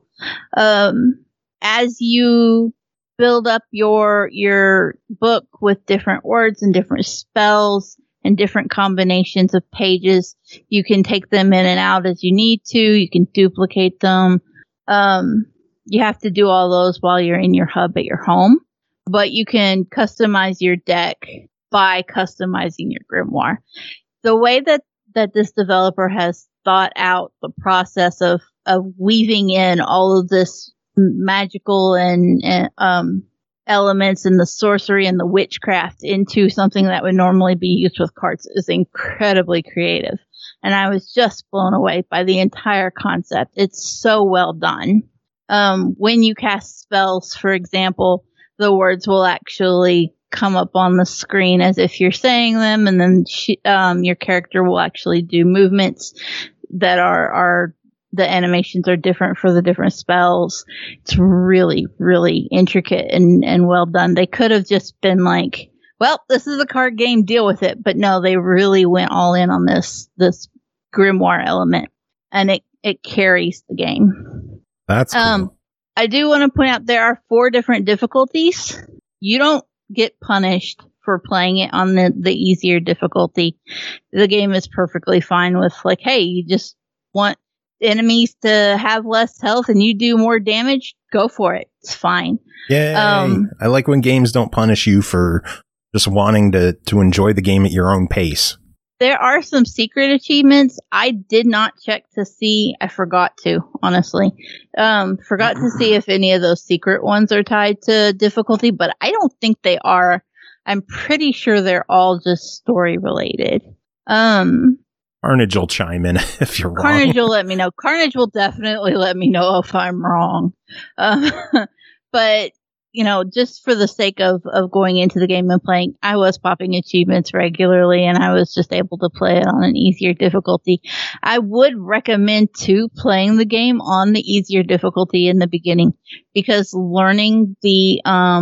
As you build up your book with different words and different spells and different combinations of pages, you can take them in and out as you need to. You can duplicate them. You have to do all those while you're in your hub at your home, but you can customize your deck by customizing your grimoire. The way that this developer has thought out the process of weaving in all of this magical and elements and the sorcery and the witchcraft into something that would normally be used with cards is incredibly creative. And I was just blown away by the entire concept. It's so well done. When you cast spells, for example, the words will actually come up on the screen as if you're saying them, and then your character will actually do movements that are the animations are different for the different spells. It's really, really intricate and well done. They could have just been like, well, this is a card game, deal with it. But no, they really went all in on this grimoire element, and it carries the game. That's cool. I do want to point out there are 4 different difficulties. You don't get punished for playing it on the easier difficulty. The game is perfectly fine with like, hey, you just want enemies to have less health and you do more damage, go for it. It's fine. Yay. I like when games don't punish you for just wanting to enjoy the game at your own pace. There are some secret achievements. I did not check to see. I forgot to, honestly. Forgot to see if any of those secret ones are tied to difficulty, but I don't think they are. I'm pretty sure they're all just story related. Carnage will chime in if you're wrong. Carnage will let me know. Carnage will definitely let me know if I'm wrong. But, just for the sake of going into the game and playing, I was popping achievements regularly, and I was just able to play it on an easier difficulty. I would recommend, too, playing the game on the easier difficulty in the beginning, because learning the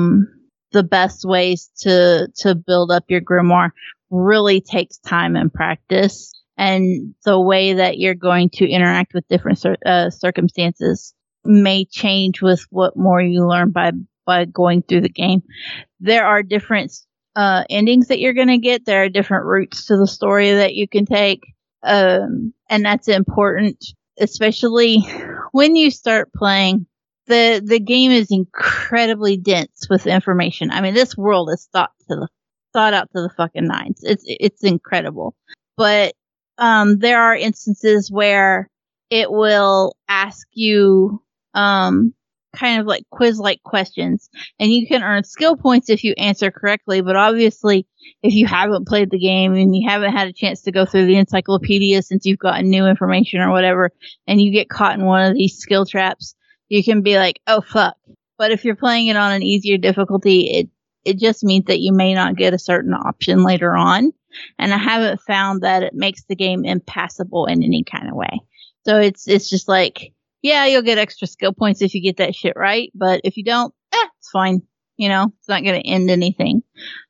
best ways to build up your grimoire really takes time and practice. And the way that you're going to interact with different circumstances may change with what more you learn by going through the game. There are different endings that you're going to get. There are different routes to the story that you can take. And that's important, especially when you start playing. The game is incredibly dense with information. I mean, this world is thought out to the fucking nines. It's incredible. But there are instances where it will ask you kind of like quiz-like questions, and you can earn skill points if you answer correctly. But obviously, if you haven't played the game and you haven't had a chance to go through the encyclopedia since you've gotten new information or whatever, and you get caught in one of these skill traps, you can be like, oh fuck. But if you're playing it on an easier difficulty, it just means that you may not get a certain option later on. And I haven't found that it makes the game impassable in any kind of way. So it's just like, yeah, you'll get extra skill points if you get that shit right. But if you don't, it's fine. It's not going to end anything.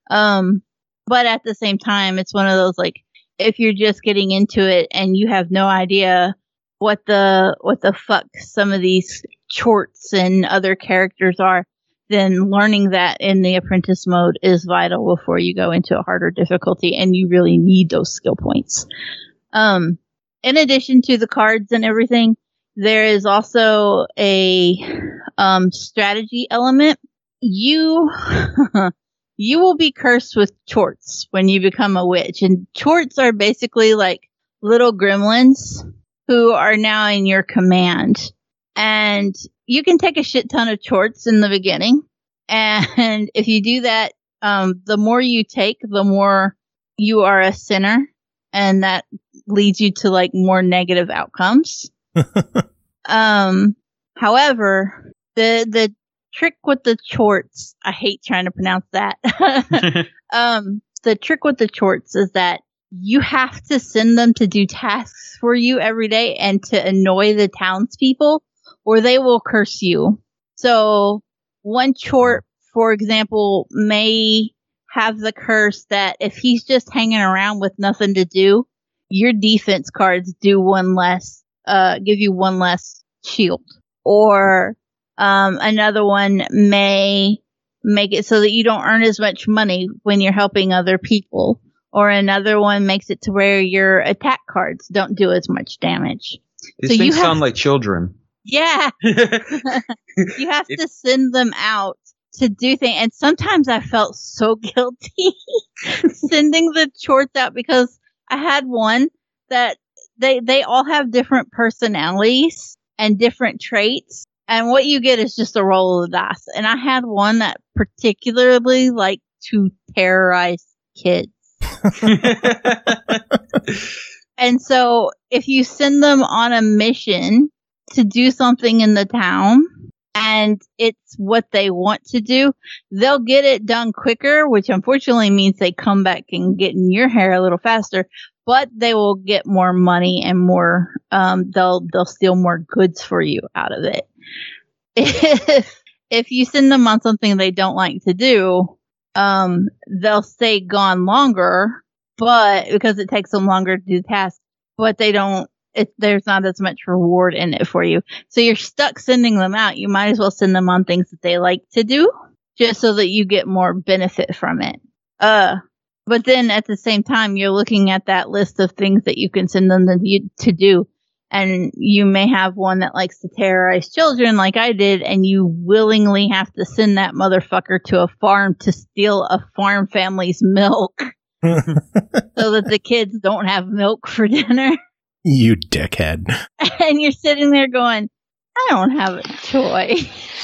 But at the same time, it's one of those, like, if you're just getting into it and you have no idea what the fuck some of these chorts and other characters are, then learning that in the apprentice mode is vital before you go into a harder difficulty, and you really need those skill points. In addition to the cards and everything, there is also a strategy element. You will be cursed with chorts when you become a witch, and chorts are basically like little gremlins who are now in your command. And you can take a shit ton of chorts in the beginning. And if you do that, the more you take, the more you are a sinner. And that leads you to like more negative outcomes. However, the trick with the chorts, I hate trying to pronounce that. The trick with the chorts is that you have to send them to do tasks for you every day and to annoy the townspeople, or they will curse you. So one chort, for example, may have the curse that if he's just hanging around with nothing to do, your defense cards do one less, give you one less shield. Or another one may make it so that you don't earn as much money when you're helping other people. Or another one makes it to where your attack cards don't do as much damage. These things sound like children. Yeah. You have to send them out to do things. And sometimes I felt so guilty sending the chorts out, because I had one that they all have different personalities and different traits. And what you get is just a roll of the dice. And I had one that particularly liked to terrorize kids. And so if you send them on a mission to do something in the town and it's what they want to do, they'll get it done quicker, which unfortunately means they come back and get in your hair a little faster, but they will get more money and more, they'll steal more goods for you out of it. If you send them on something they don't like to do, they'll stay gone longer, but because it takes them longer to do the task, but there's not as much reward in it for you. So you're stuck sending them out. You might as well send them on things that they like to do, just so that you get more benefit from it. But then at the same time, you're looking at that list of things that you can send them to do. and you may have one that likes to terrorize children like I did, and you willingly have to send that motherfucker to a farm to steal a farm family's milk so that the kids don't have milk for dinner. You dickhead. And you're sitting there going, I don't have a toy.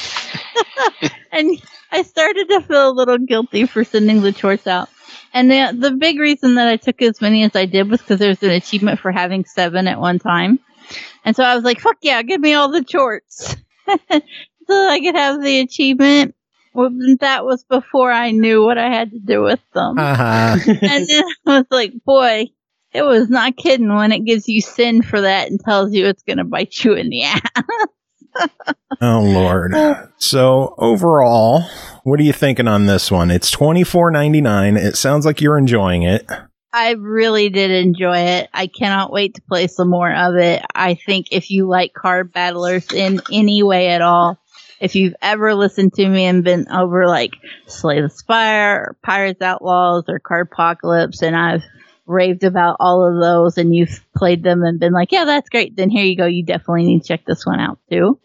And I started to feel a little guilty for sending the chores out. And the big reason that I took as many as I did was because there's an achievement for having 7 at one time. And so I was like, fuck yeah, give me all the chores. So I could have the achievement. Well, that was before I knew what I had to do with them. And then I was like, boy, it was not kidding when it gives you sin for that and tells you it's going to bite you in the ass. Oh, Lord. So overall, what are you thinking on this one? It's $24.99. It sounds like you're enjoying it. I really did enjoy it. I cannot wait to play some more of it. I think if you like card battlers in any way at all, if you've ever listened to me and been over like Slay the Spire or Pirates Outlaws or Cardpocalypse, and I've raved about all of those and you've played them and been like, yeah, that's great, then here you go. You definitely need to check this one out too.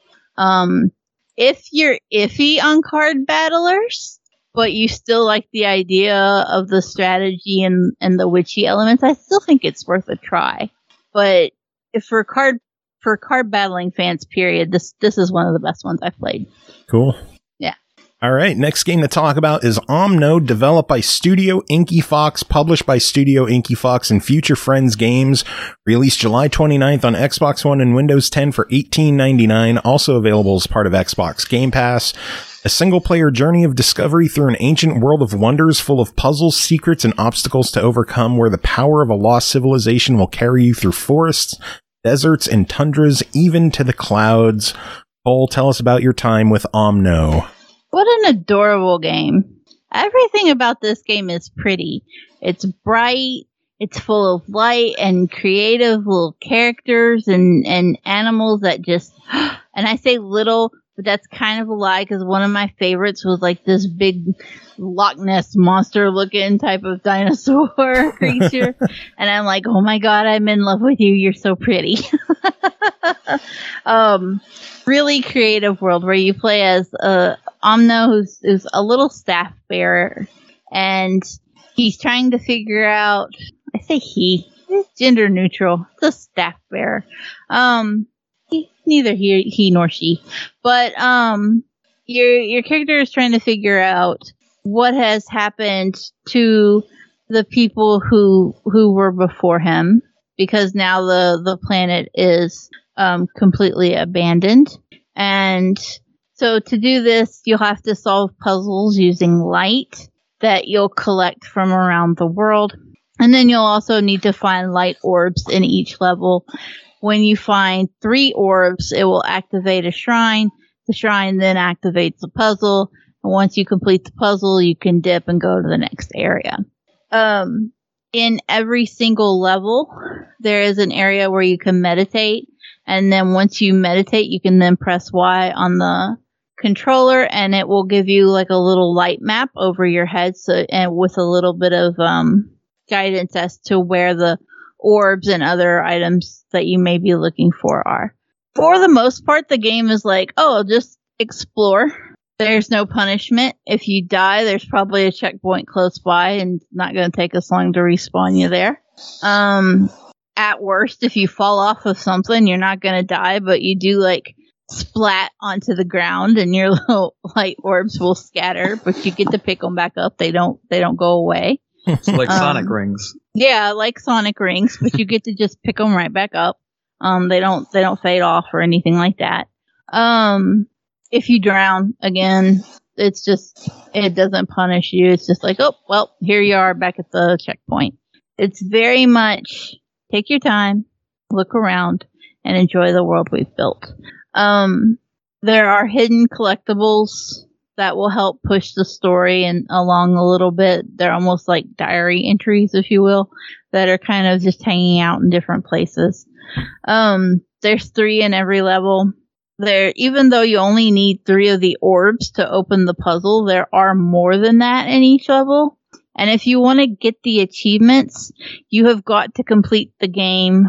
If you're iffy on card battlers, but you still like the idea of the strategy and the witchy elements, I still think it's worth a try. But if for card battling fans, period, this is one of the best ones I've played. Cool. Yeah. All right, next game to talk about is Omno, developed by Studio Inky Fox, published by Studio Inky Fox and Future Friends Games, released July 29th on Xbox One and Windows 10 for $18.99, also available as part of Xbox Game Pass. A single-player journey of discovery through an ancient world of wonders full of puzzles, secrets, and obstacles to overcome, where the power of a lost civilization will carry you through forests, deserts, and tundras, even to the clouds. Cole, tell us about your time with Omno. What an adorable game. Everything about this game is pretty. It's bright, it's full of light and creative little characters and animals that just, and I say little, but that's kind of a lie because one of my favorites was like this big Loch Ness monster looking type of dinosaur creature. And I'm like, oh my God, I'm in love with you. You're so pretty. Really creative world where you play as Omno, who's a little staff bearer, and he's trying to figure out, I say it's gender neutral, it's a staff bearer. Neither he nor she, but your character is trying to figure out what has happened to the people who were before him, because now the planet is completely abandoned. And so to do this, you'll have to solve puzzles using light that you'll collect from around the world. And then you'll also need to find light orbs in each level. When you find 3 orbs, it will activate a shrine. The shrine then activates the puzzle. And once you complete the puzzle, you can dip and go to the next area. In every single level, there is an area where you can meditate. And then once you meditate, you can then press Y on the controller and it will give you like a little light map over your head. So, and with a little bit of guidance as to where the orbs and other items that you may be looking for are. For the most part, the game is like, oh, just explore. There's no punishment. If you die, there's probably a checkpoint close by and it's not going to take us long to respawn you there. At worst, if you fall off of something, you're not going to die, but you do like splat onto the ground and your little light orbs will scatter, but you get to pick them back up. They don't go away. It's like Sonic rings. Yeah, like Sonic rings, but you get to just pick them right back up. They don't fade off or anything like that. If you drown again, it doesn't punish you. It's just like, oh, well, here you are back at the checkpoint. It's very much take your time, look around, and enjoy the world we've built. There are hidden collectibles that will help push the story and along a little bit. They're almost like diary entries, if you will, that are kind of just hanging out in different places. There's 3 in every level. Even though you only need 3 of the orbs to open the puzzle, there are more than that in each level. And if you want to get the achievements, you have got to complete the game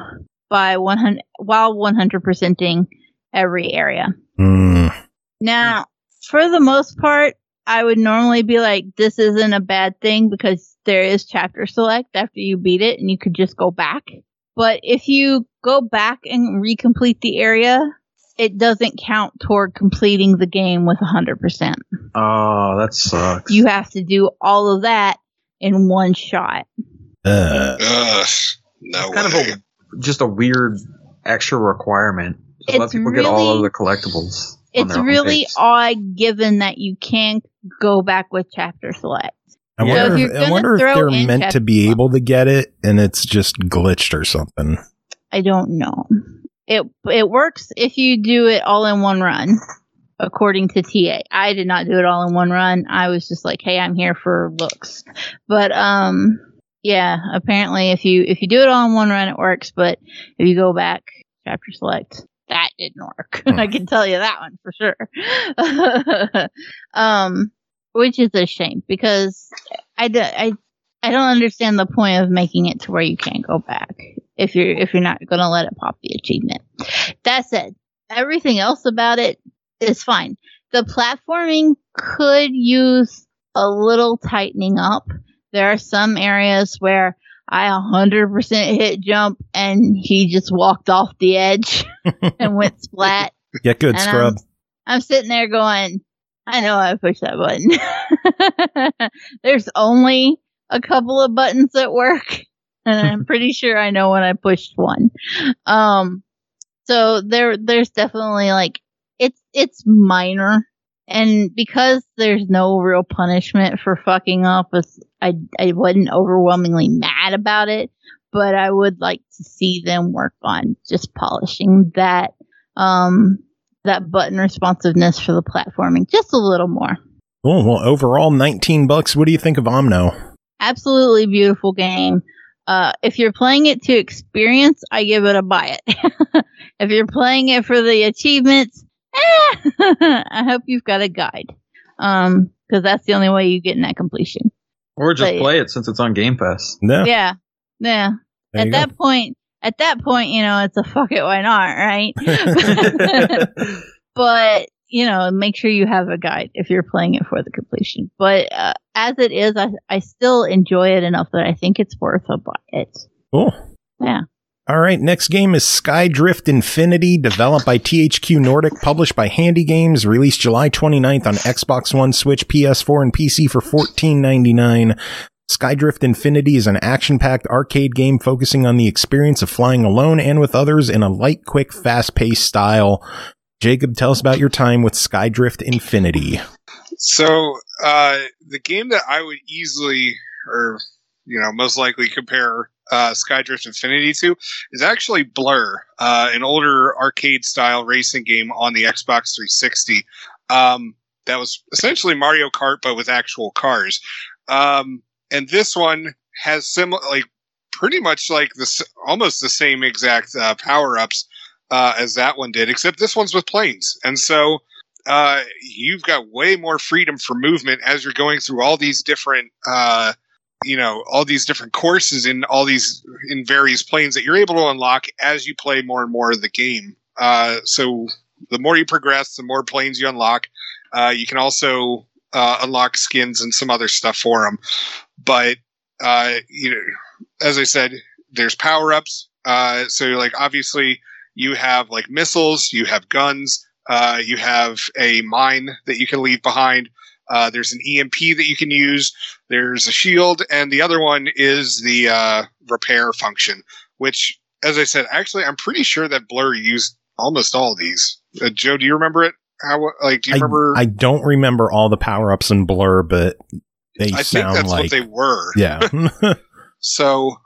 by 100 while 100%ing every area. Now, for the most part, I would normally be like, this isn't a bad thing because there is chapter select after you beat it and you could just go back. But if you go back and recomplete the area, it doesn't count toward completing the game with 100%. Oh, that sucks. You have to do all of that in one shot. No kind way. of just a weird extra requirement. Just let people get all of the collectibles. It's really odd given that you can go back with chapter select. I wonder if they're meant to be able to get it and it's just glitched or something. I don't know. It works if you do it all in one run, according to TA. I did not do it all in one run. I was just like, hey, I'm here for looks. But yeah, apparently if you do it all in one run, it works. But if you go back, chapter select, that didn't work. I can tell you that one for sure. Which is a shame because I don't understand the point of making it to where you can't go back if you're not going to let it pop the achievement. That said, everything else about it is fine. The platforming could use a little tightening up. There are some areas where I 100% hit jump and he just walked off the edge and went splat. Get good, Scrub. I'm sitting there going, I know I pushed that button. There's only a couple of buttons that work, and I'm pretty sure I know when I pushed one. So there's definitely like it's minor, and because there's no real punishment for fucking up, I wasn't overwhelmingly mad about it, but I would like to see them work on just polishing that button responsiveness for the platforming just a little more. Cool. Well, overall, $19. What do you think of Omno? Absolutely beautiful game. If you're playing it to experience, I give it a buy it. If you're playing it for the achievements, I hope you've got a guide. Because that's the only way you get in that completion. Or just play it since it's on Game Pass. Yeah. At that point, it's a fuck it, why not, right? But, make sure you have a guide if you're playing it for the completion. But as it is, I still enjoy it enough that I think it's worth a buy it. Cool. Yeah. All right, next game is Skydrift Infinity, developed by THQ Nordic, published by Handy Games, released July 29th on Xbox One, Switch, PS4, and PC for $14.99. Skydrift Infinity is an action-packed arcade game focusing on the experience of flying alone and with others in a light, quick, fast-paced style. Jacob, tell us about your time with Skydrift Infinity. So, the game that I would easily, or most likely compare Skydrift Infinity to is actually Blur, an older arcade-style racing game on the Xbox 360. That was essentially Mario Kart, but with actual cars. And this one has pretty much almost the same exact power-ups as that one did, except this one's with planes. And so you've got way more freedom for movement as you're going through all these different all these different courses in various planes that you're able to unlock as you play more and more of the game. So the more you progress, the more planes you unlock. You can also unlock skins and some other stuff for them. But, as I said, there's power-ups. So obviously you have missiles, you have guns, you have a mine that you can leave behind. There's an EMP that you can use. There's a shield, and the other one is the repair function, which, as I said, actually, I'm pretty sure that Blur used almost all of these. Joe, do you remember it? Do you remember? I don't remember all the power-ups in Blur, but I think that's what they were. Yeah. So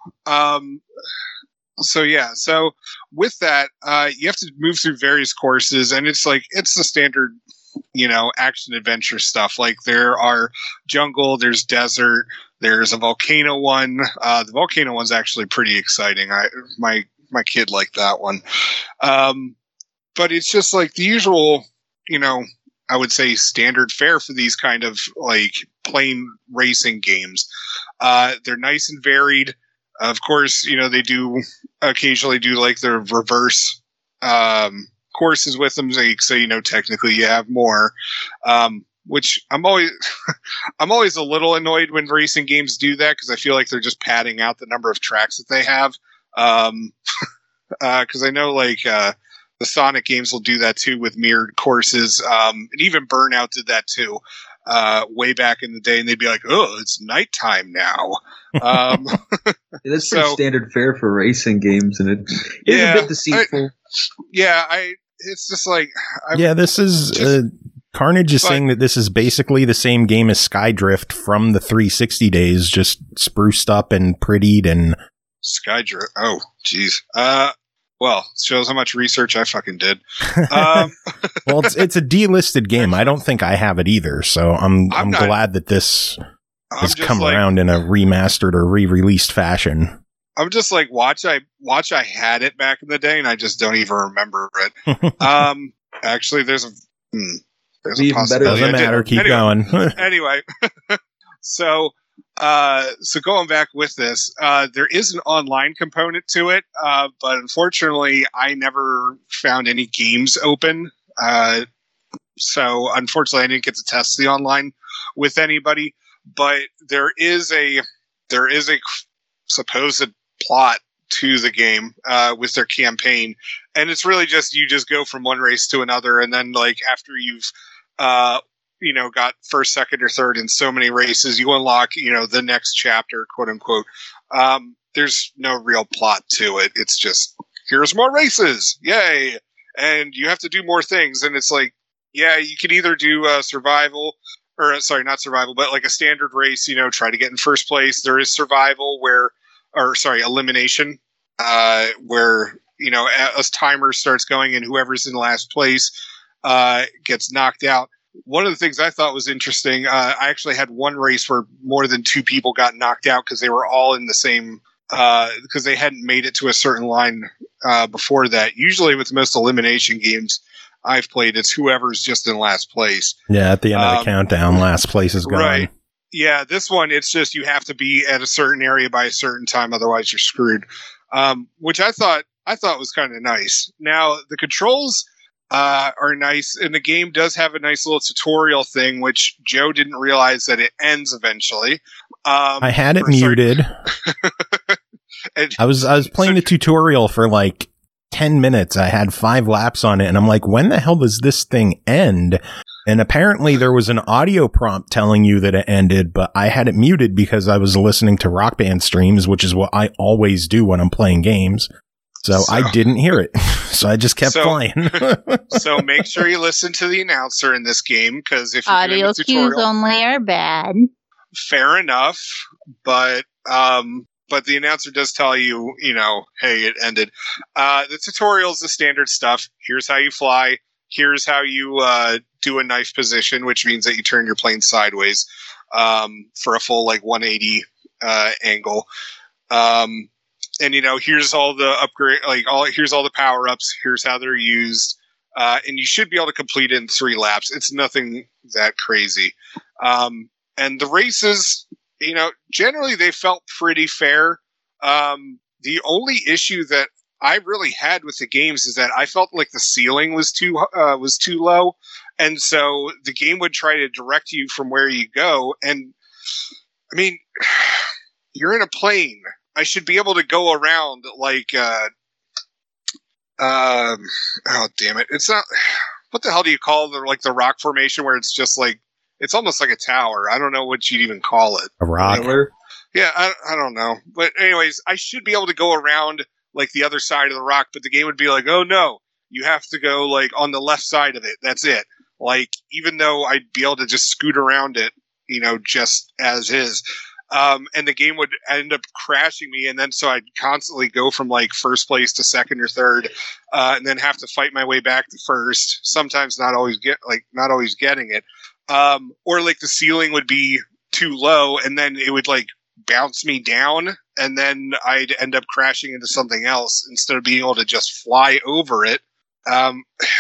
with that, you have to move through various courses, and it's the standard, action adventure stuff. There are jungle, there's desert, there's a volcano one. The volcano one's actually pretty exciting. My kid liked that one. But it's just the usual, I would say standard fare for these kind of plane racing games. They're nice and varied. Of course, they do occasionally do like the reverse courses with them. So technically you have more. Which I'm always a little annoyed when racing games do that, because I feel like they're just padding out the number of tracks that they have. Because I know the Sonic games will do that too with mirrored courses. And even Burnout did that too, way back in the day. And they'd be like, "Oh, it's nighttime now." That's pretty standard fare for racing games, and it is a bit deceitful. It's just like this is. Carnage is saying that this is basically the same game as Skydrift from the 360 days, just spruced up and prettied and... Skydrift? Oh, jeez. Well, it shows how much research I fucking did. Well, it's a delisted game. I don't think I have it either, so I'm glad that this has come around in a remastered or re-released fashion. I'm just like, watch I had it back in the day, and I just don't even remember it. Actually, there's a possibility. Doesn't matter. Keep going. Anyway, so going back with this, there is an online component to it, but unfortunately, I never found any games open. So unfortunately, I didn't get to test the online with anybody. But there is a supposed plot to the game with their campaign, and it's really just you just go from one race to another, and then after you've got first, second, or third in so many races, you unlock the next chapter, quote unquote. There's no real plot to it. It's just here's more races, yay, and you have to do more things, and it's like, yeah, you can either do survival. Or sorry, not survival, but like a standard race, try to get in first place. There is survival elimination, where, as timer starts going and whoever's in last place gets knocked out. One of the things I thought was interesting, I actually had one race where more than two people got knocked out because they were all in the same, because they hadn't made it to a certain line before that. Usually with most elimination games I've played, it's whoever's just in last place. Yeah, at the end of the countdown, last place is gone. Right. Yeah, this one, it's just you have to be at a certain area by a certain time, otherwise you're screwed. Which I thought was kind of nice. Now, the controls are nice, and the game does have a nice little tutorial thing, which Joe didn't realize that it ends eventually. I had it muted. I was playing the tutorial for 10 minutes. I had 5 laps on it, and I'm like, when the hell does this thing end? And apparently there was an audio prompt telling you that it ended, but I had it muted because I was listening to Rock Band streams, which is what I always do when I'm playing games. So I didn't hear it. So I just kept playing. So make sure you listen to the announcer in this game, because if audio cues only are bad. Fair enough, but the announcer does tell you, hey, it ended. The tutorial is the standard stuff. Here's how you fly. Here's how you do a knife position, which means that you turn your plane sideways for a full 180 angle. And here's all the upgrade, here's all the power ups. Here's how they're used, and you should be able to complete it in 3 laps. It's nothing that crazy. And the races, generally they felt pretty fair. The only issue that I really had with the games is that I felt like the ceiling was too low, and so the game would try to direct you from where you go. And I mean, you're in a plane. I should be able to go around oh damn it! It's not. What the hell do you call the rock formation where it's just it's almost like a tower? I don't know what you'd even call it. A rock. Yeah, I don't know. But anyways, I should be able to go around the other side of the rock, but the game would be like, oh no, you have to go on the left side of it. That's it. Even though I'd be able to just scoot around it, just as is. And the game would end up crashing me, and then so I'd constantly go from first place to second or third, and then have to fight my way back to first. Sometimes not always getting it, or the ceiling would be too low, and then it would bounce me down, and then I'd end up crashing into something else instead of being able to just fly over it.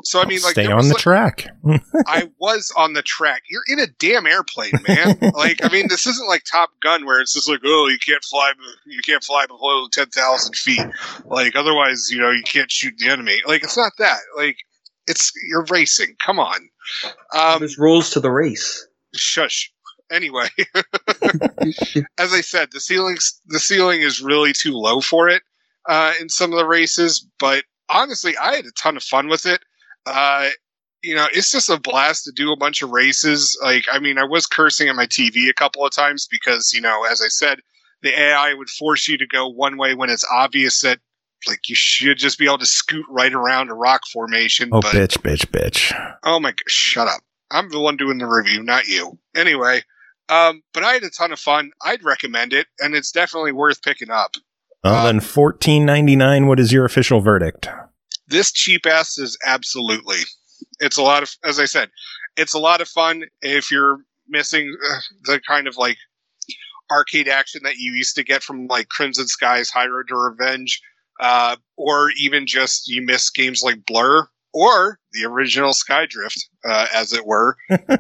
So, I mean, like, stay on the track. I was on the track. You're in a damn airplane, man. Like, I mean, this isn't like Top Gun where it's just like, oh, you can't fly below 10,000 feet. Like, otherwise, you know, you can't shoot the enemy. Like, it's not that. Like, you're racing. Come on. There's rules to the race. Shush. Anyway, as I said, the ceiling is really too low for it in some of the races. But honestly, I had a ton of fun with it. You know, it's just a blast to do a bunch of races. Like, I mean, I was cursing at my TV a couple of times because, you know, as I said, the AI would force you to go one way when it's obvious that, like, you should just be able to scoot right around a rock formation. Oh, but, bitch. Oh my god, shut up. I'm the one doing the review, not you. Anyway, but I had a ton of fun. I'd recommend it, and it's definitely worth picking up. Then $14.99, what is your official verdict? This cheap ass is absolutely. It's a lot of, as I said, it's a lot of fun if you're missing the kind of like arcade action that you used to get from like Crimson Skies, High Road to Revenge, or even just you miss games like Blur or the original Skydrift, as it were.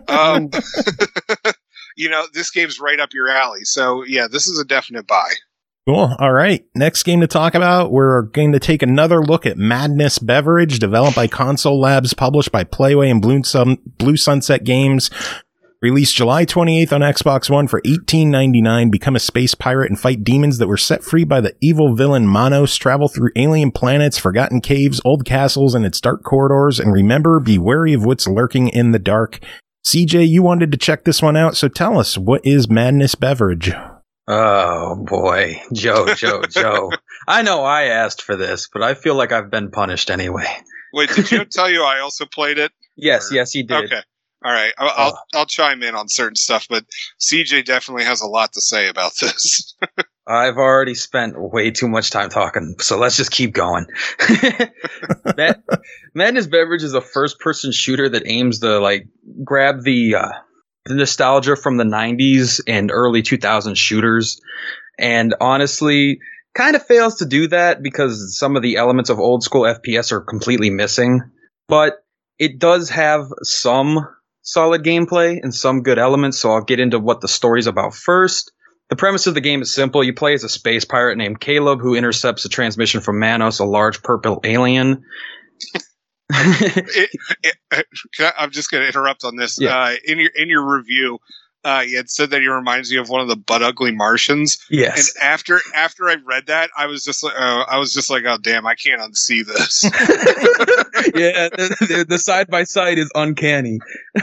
You know, this game's right up your alley. So yeah, this is a definite buy. Cool. All right. Next game to talk about, we're going to take another look at Madness Beverage, developed by Console Labs, published by Playway and Blue Sunset Games. Released July 28th on Xbox One for $18.99. Become a space pirate and fight demons that were set free by the evil villain Manos. Travel through alien planets, forgotten caves, old castles, and its dark corridors. And remember, be wary of what's lurking in the dark. CJ, you wanted to check this one out, so tell us, what is Madness Beverage? Oh, boy. Joe. I know I asked for this, but I feel like I've been punished anyway. Wait, did Joe tell you I also played it? Yes, he did. Okay. All right. I'll chime in on certain stuff, but CJ definitely has a lot to say about this. I've already spent way too much time talking, so let's just keep going. Madness Beverage is a first-person shooter that aims to, like, grab the nostalgia from the 90s and early 2000s shooters, and honestly kind of fails to do that because some of the elements of old school FPS are completely missing, but it does have some solid gameplay and some good elements, so I'll get into what the story's about first. The premise of the game is simple. You play as a space pirate named Caleb who intercepts a transmission from Manos, a large purple alien. I'm just going to interrupt on this. Yeah. In your review, you had said that he reminds you of one of the Butt Ugly Martians. Yes. And after I read that, I was just like, oh damn, I can't unsee this. Yeah, the side by side is uncanny.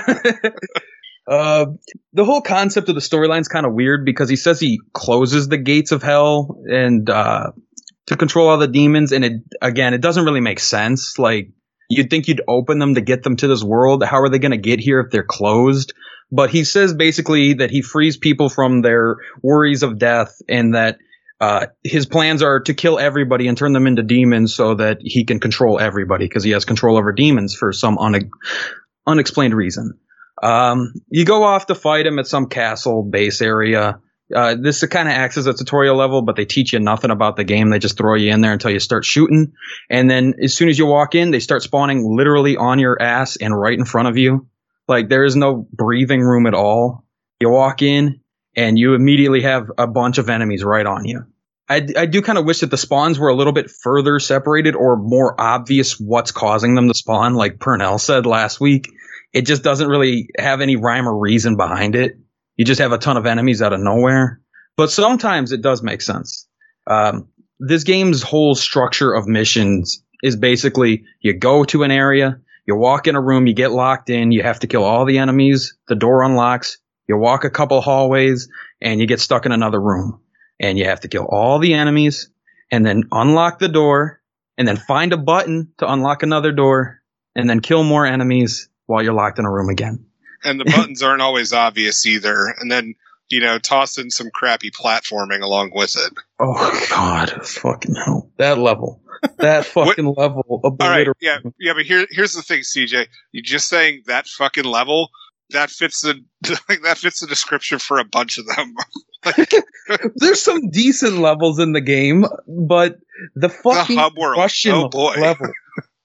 The whole concept of the storyline is kind of weird because he says he closes the gates of hell and to control all the demons, and it doesn't really make sense. Like, you'd think you'd open them to get them to this world. How are they going to get here if they're closed? But he says basically that he frees people from their worries of death, and that his plans are to kill everybody and turn them into demons so that he can control everybody because he has control over demons for some unexplained reason. You go off to fight him at some castle base area. This kind of acts as a tutorial level, but they teach you nothing about the game. They just throw you in there until you start shooting. And then as soon as you walk in, they start spawning literally on your ass and right in front of you. Like, there is no breathing room at all. You walk in and you immediately have a bunch of enemies right on you. I do kind of wish that the spawns were a little bit further separated or more obvious what's causing them to spawn. Like Purnell said last week, it just doesn't really have any rhyme or reason behind it. You just have a ton of enemies out of nowhere. But sometimes it does make sense. This game's whole structure of missions is basically you go to an area, you walk in a room, you get locked in, you have to kill all the enemies, the door unlocks, you walk a couple hallways, and you get stuck in another room. And you have to kill all the enemies, and then unlock the door, and then find a button to unlock another door, and then kill more enemies while you're locked in a room again. And the buttons aren't always obvious either. And then, toss in some crappy platforming along with it. Oh, God. Fucking hell. That level. That fucking level. All right. Yeah, but here's the thing, CJ. You're just saying that fucking level, that fits the description for a bunch of them. There's some decent levels in the game, but the fucking hub world. Russian level.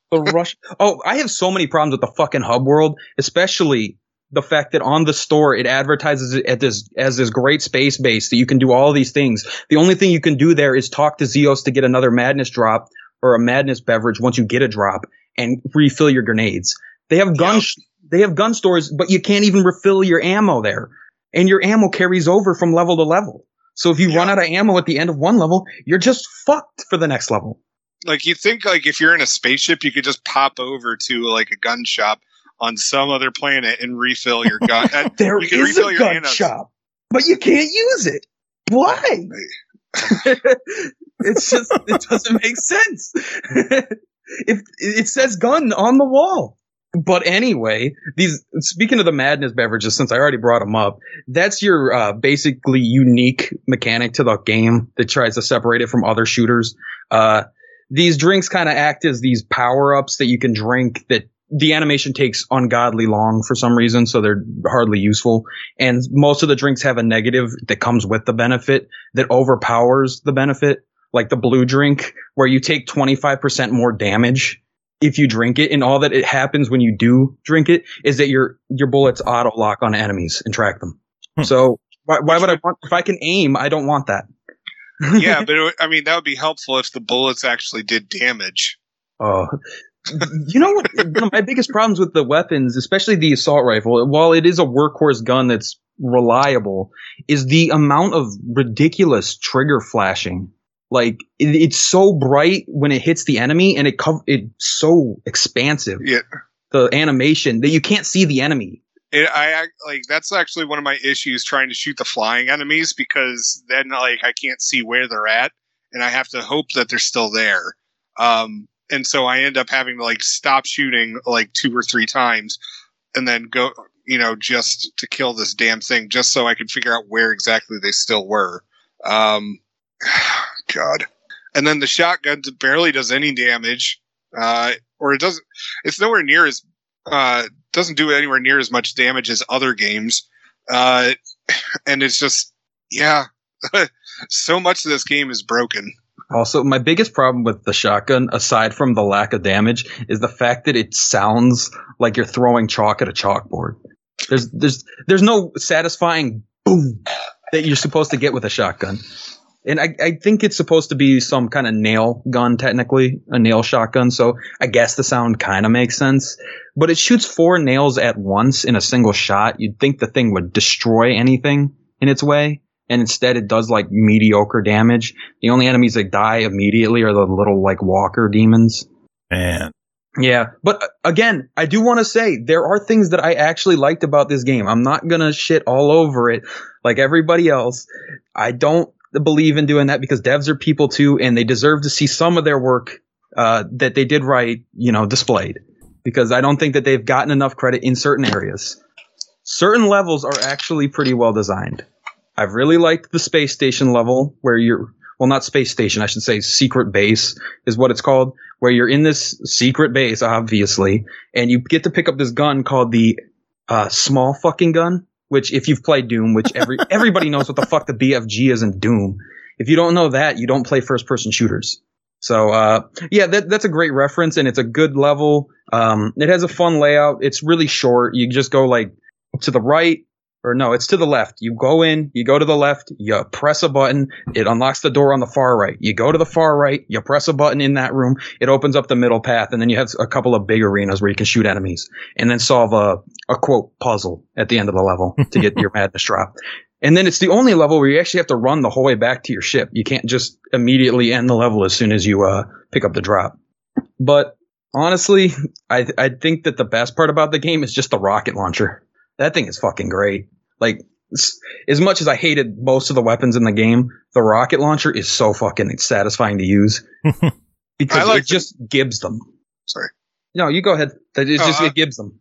The rush. Oh, I have so many problems with the fucking hub world, especially the fact that on the store it advertises it as this great space base that you can do all these things. The only thing you can do there is talk to Zeos to get another madness drop or a madness beverage once you get a drop and refill your grenades. They have They have gun stores, but you can't even refill your ammo there, and your ammo carries over from level to level. So if you run out of ammo at the end of one level, you're just fucked for the next level. Like, you think, like, if you're in a spaceship, you could just pop over to, like, a gun shop on some other planet and refill your gun. There is a gun shop, but you can't use it. Why? It's just, it doesn't make sense. If it says gun on the wall. But anyway, speaking of the madness beverages, since I already brought them up, that's your basically unique mechanic to the game that tries to separate it from other shooters. These drinks kind of act as these power-ups that you can drink that the animation takes ungodly long for some reason, so they're hardly useful. And most of the drinks have a negative that comes with the benefit that overpowers the benefit, like the blue drink, where you take 25% more damage if you drink it, and all that it happens when you do drink it is that your bullets auto lock on enemies and track them. So why would I want, if I can aim, I don't want that. Yeah, but that would be helpful if the bullets actually did damage. You know what? One of my biggest problems with the weapons, especially the assault rifle, while it is a workhorse gun that's reliable, is the amount of ridiculous trigger flashing. Like, it's so bright when it hits the enemy, and it's so expansive. Yeah. The animation that you can't see the enemy. That's actually one of my issues trying to shoot the flying enemies, because then, like, I can't see where they're at, and I have to hope that they're still there. And so I end up having to, like, stop shooting, like, 2 or 3 times and then go, just to kill this damn thing, just so I can figure out where exactly they still were. God. And then the shotgun barely does any damage, or it doesn't. It's nowhere near as doesn't do anywhere near as much damage as other games, and it's just so much of this game is broken. Also, my biggest problem with the shotgun, aside from the lack of damage, is the fact that it sounds like you're throwing chalk at a chalkboard. There's no satisfying boom that you're supposed to get with a shotgun. And I think it's supposed to be some kind of nail gun, technically, a nail shotgun. So I guess the sound kind of makes sense. But it shoots 4 nails at once in a single shot. You'd think the thing would destroy anything in its way. And instead it does, like, mediocre damage. The only enemies that die immediately are the little, like, walker demons. Man. Yeah. But again, I do want to say there are things that I actually liked about this game. I'm not going to shit all over it like everybody else. I don't believe in doing that, because devs are people too, and they deserve to see some of their work that they did right, displayed. Because I don't think that they've gotten enough credit in certain areas. Certain levels are actually pretty well designed. I've really liked the space station level where not space station, I should say secret base is what it's called, where you're in this secret base, obviously, and you get to pick up this gun called the small fucking gun. Which, if you've played Doom, which everybody knows what the fuck the BFG is in Doom. If you don't know that, you don't play first-person shooters. So, that's a great reference, and it's a good level. It has a fun layout. It's really short. You just go, like, to the right, or no, it's to the left. You go in, you go to the left, you press a button, it unlocks the door on the far right. You go to the far right, you press a button in that room, it opens up the middle path, and then you have a couple of big arenas where you can shoot enemies, and then solve a quote, puzzle at the end of the level to get your madness drop. And then it's the only level where you actually have to run the whole way back to your ship. You can't just immediately end the level as soon as you pick up the drop. But honestly, I think that the best part about the game is just the rocket launcher. That thing is fucking great. Like, as much as I hated most of the weapons in the game, the rocket launcher is so fucking satisfying to use. Because it just gibbs them. Sorry. No, you go ahead. It gibbs them.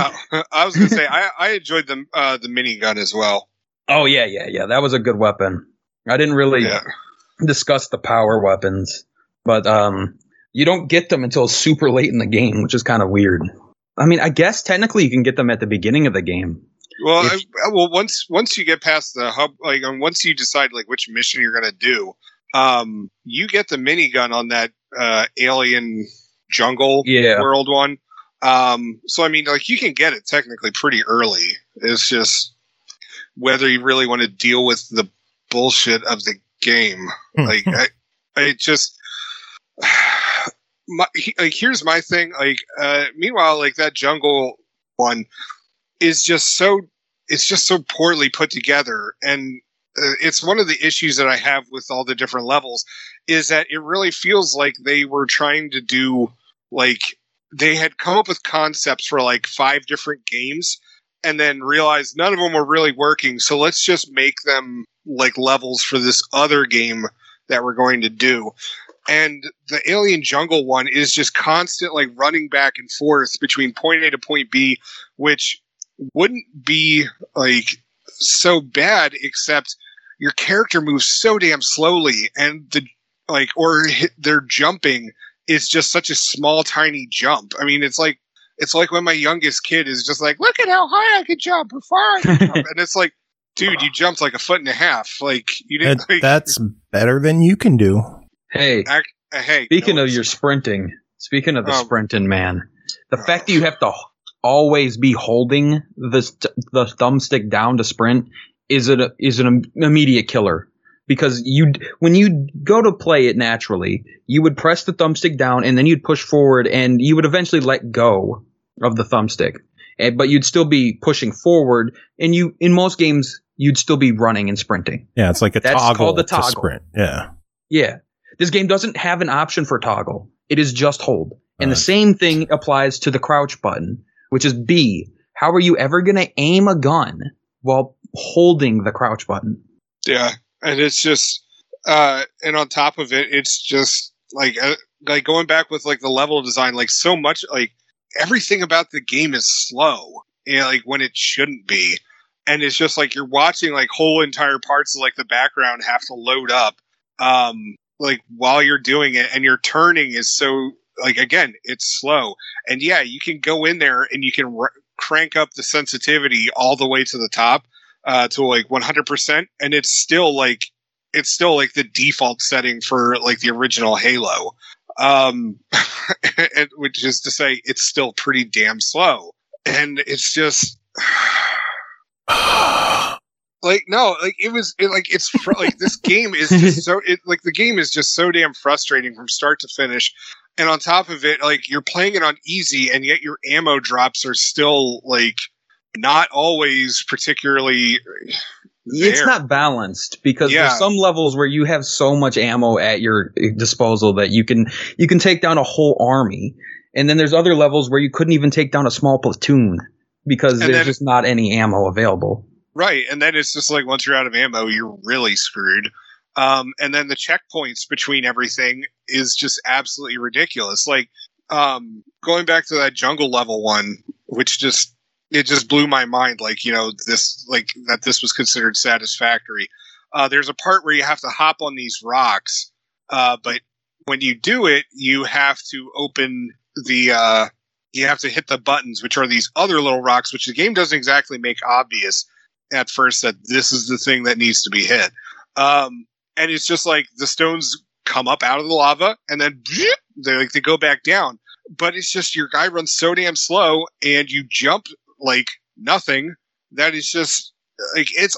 I was going to say, I enjoyed the minigun as well. Oh, yeah. That was a good weapon. I didn't really discuss the power weapons. But you don't get them until super late in the game, which is kind of weird. I mean, I guess technically you can get them at the beginning of the game. Well, once you get past the hub, like, once you decide, like, which mission you're going to do, you get the minigun on that alien jungle world one. So I mean, like, you can get it technically pretty early. It's just whether you really want to deal with the bullshit of the game. Like, I just, here's my thing. Like, meanwhile, like, that jungle one is just so poorly put together, and it's one of the issues that I have with all the different levels is that it really feels like they were trying to do, like, they had come up with concepts for like 5 different games and then realized none of them were really working. So let's just make them like levels for this other game that we're going to do. And the Alien Jungle one is just constant, like, running back and forth between point A to point B, which wouldn't be like so bad, except your character moves so damn slowly, and their jumping is just such a small, tiny jump. I mean, it's like when my youngest kid is just like, look at how high I can jump or far I can jump. And it's like, dude, you jumped like 1.5 feet. Like, you didn't. That's better than you can do. Hey, speaking of your sprinting, speaking of the sprinting, man, the fact that you have to always be holding the thumbstick down to sprint is an immediate killer. Because when you go to play it naturally, you would press the thumbstick down and then you'd push forward and you would eventually let go of the thumbstick. But you'd still be pushing forward, and in most games you'd still be running and sprinting. Yeah, it's like That's toggle called the toggle. to sprint. Yeah. Yeah. This game doesn't have an option for toggle. It is just hold. And the same thing applies to the crouch button, which is B. How are you ever going to aim a gun while holding the crouch button? Yeah. And it's just, and on top of it, it's just like going back with like the level design, like so much, like everything about the game is slow, like when it shouldn't be. And it's just like you're watching like whole entire parts of like the background have to load up, like while you're doing it, and your turning is so, like, again, it's slow. And yeah, you can go in there and you can crank up the sensitivity all the way to the top. To like 100%, and it's still like the default setting for like the original Halo, which is to say it's still pretty damn slow, and it's just like this game is just so the game is just so damn frustrating from start to finish. And on top of it, like, you're playing it on easy, and yet your ammo drops are still like not always particularly there. It's not balanced, because there's some levels where you have so much ammo at your disposal that you can take down a whole army, and then there's other levels where you couldn't even take down a small platoon because there's just not any ammo available. Right, and then it's just like once you're out of ammo, you're really screwed. And then the checkpoints between everything is just absolutely ridiculous. Like, going back to that jungle level one, which just blew my mind, like, you know, this was considered satisfactory. There's a part where you have to hop on these rocks, but when you do it, you have to you have to hit the buttons, which are these other little rocks, which the game doesn't exactly make obvious at first that this is the thing that needs to be hit. And it's just like the stones come up out of the lava and then they go back down. But it's just your guy runs so damn slow and you jump like nothing, that is just like it's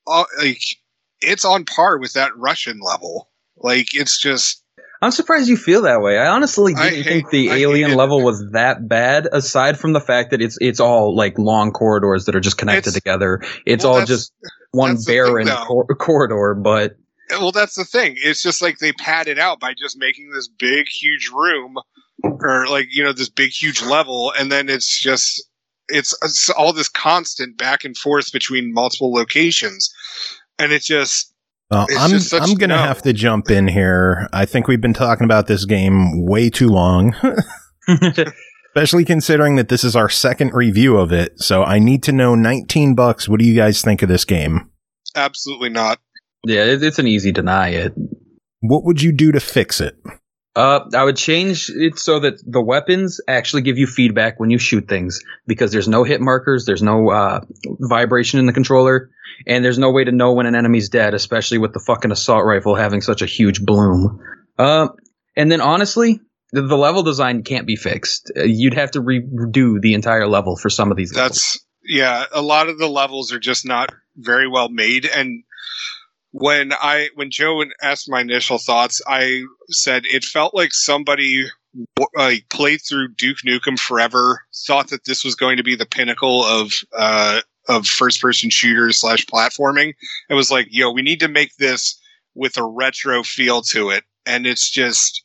on par with that Russian level. Like, it's just, I'm surprised you feel that way. I honestly didn't think the alien level was that bad, aside from the fact that it's all like long corridors that are just connected together. It's all just one barren corridor, but well, that's the thing. It's just like they pad it out by just making this big huge room, or like, you know, this big huge level, and then it's all this constant back and forth between multiple locations, and it just. I'm going to have to jump in here. I think we've been talking about this game way too long, especially considering that this is our second review of it. So I need to know, $19. What do you guys think of this game? Absolutely not. Yeah, it's an easy deny it. What would you do to fix it? I would change it so that the weapons actually give you feedback when you shoot things, because there's no hit markers, there's no vibration in the controller, and there's no way to know when an enemy's dead, especially with the fucking assault rifle having such a huge bloom. And then honestly, The level design can't be fixed. You'd have to redo the entire level for some of these levels. Yeah, a lot of the levels are just not very well made. And when Joe asked my initial thoughts, I said it felt like somebody played through Duke Nukem Forever, thought that this was going to be the pinnacle of first-person shooters / platforming. It was like, yo, we need to make this with a retro feel to it, and it's just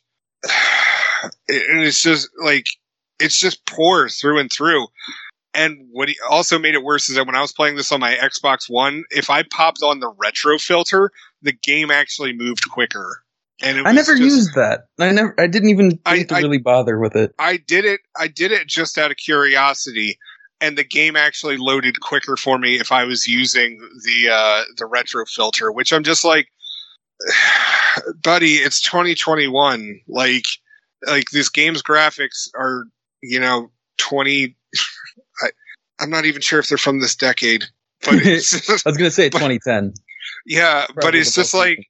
poor through and through. And what also made it worse is that when I was playing this on my Xbox One, if I popped on the retro filter, the game actually moved quicker. And I never used that. I didn't even think to really bother with it. I did it just out of curiosity, and the game actually loaded quicker for me if I was using the retro filter, which I'm just like, buddy, it's 2021. Like this game's graphics are, 20. I'm not even sure if they're from this decade. But I was going to say 2010. Yeah, probably, but it's just like,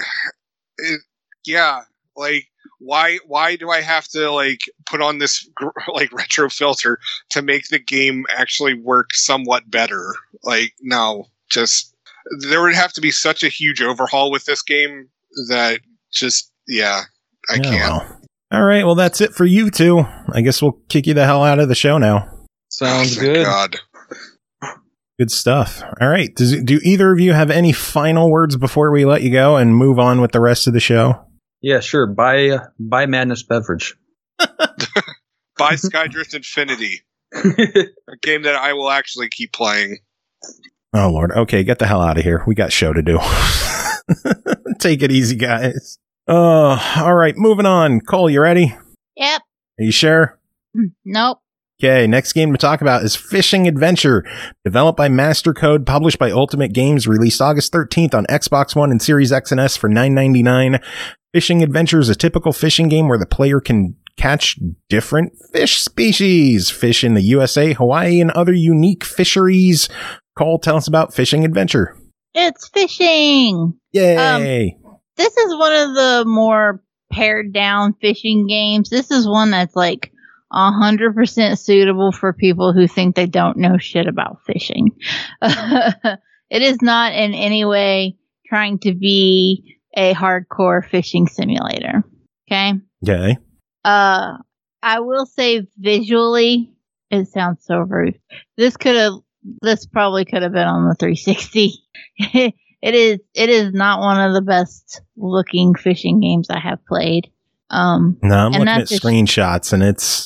why do I have to put on this retro filter to make the game actually work somewhat better? No, just there would have to be such a huge overhaul with this game that I can't. Well. All right, well that's it for you two. I guess we'll kick you the hell out of the show now. Sounds good. God. Good stuff. All right. Do either of you have any final words before we let you go and move on with the rest of the show? Yeah, sure. Buy Madness Beverage. Buy Skydrift Infinity. A game that I will actually keep playing. Oh, Lord. Okay, get the hell out of here. We got show to do. Take it easy, guys. All right, moving on. Cole, you ready? Yep. Are you sure? Nope. Okay, next game to talk about is Fishing Adventure, developed by MasterCode, published by Ultimate Games, released August 13th on Xbox One and Series X and S for $9.99. Fishing Adventure is a typical fishing game where the player can catch different fish species, fish in the USA, Hawaii, and other unique fisheries. Cole, tell us about Fishing Adventure. It's fishing! Yay! This is one of the more pared down fishing games. This is one that's 100% suitable for people who think they don't know shit about fishing. It is not in any way trying to be a hardcore fishing simulator. Okay? Okay. I will say visually, it sounds so rude. This probably could have been on the 360. It is not one of the best looking fishing games I have played. No, I'm looking at screenshots and it's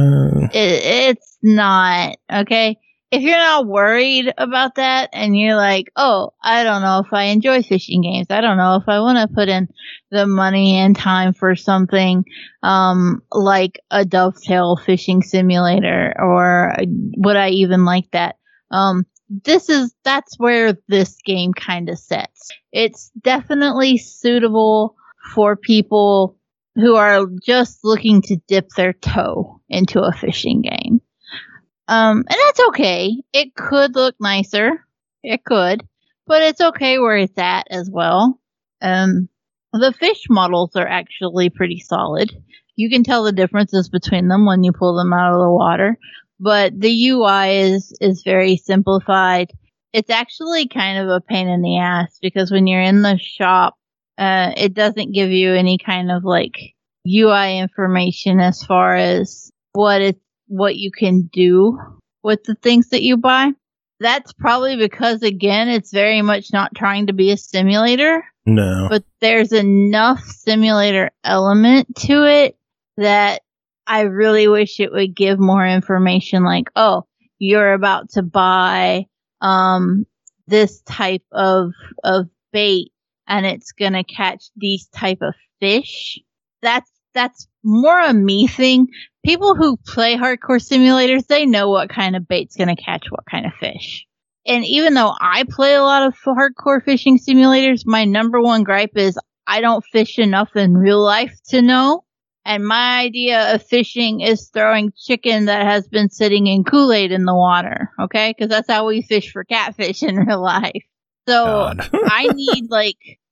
not, okay? If you're not worried about that and you're like, oh, I don't know if I enjoy fishing games. I don't know if I want to put in the money and time for something like a Dovetail fishing simulator, or would I even like that? That's where this game kind of sets. It's definitely suitable for people who are just looking to dip their toe into a fishing game. And that's okay. It could look nicer. It could. But it's okay where it's at as well. The fish models are actually pretty solid. You can tell the differences between them when you pull them out of the water. But the UI is very simplified. It's actually kind of a pain in the ass because when you're in the shop, it doesn't give you any kind of UI information as far as what you can do with the things that you buy. That's probably because, again, it's very much not trying to be a simulator. No. But there's enough simulator element to it that I really wish it would give more information like, oh, you're about to buy this type of bait and it's going to catch these type of fish. That's more a me thing. People who play hardcore simulators, they know what kind of bait's going to catch what kind of fish. And even though I play a lot of hardcore fishing simulators, my number one gripe is I don't fish enough in real life to know. And my idea of fishing is throwing chicken that has been sitting in Kool-Aid in the water, okay? Because that's how we fish for catfish in real life. So I need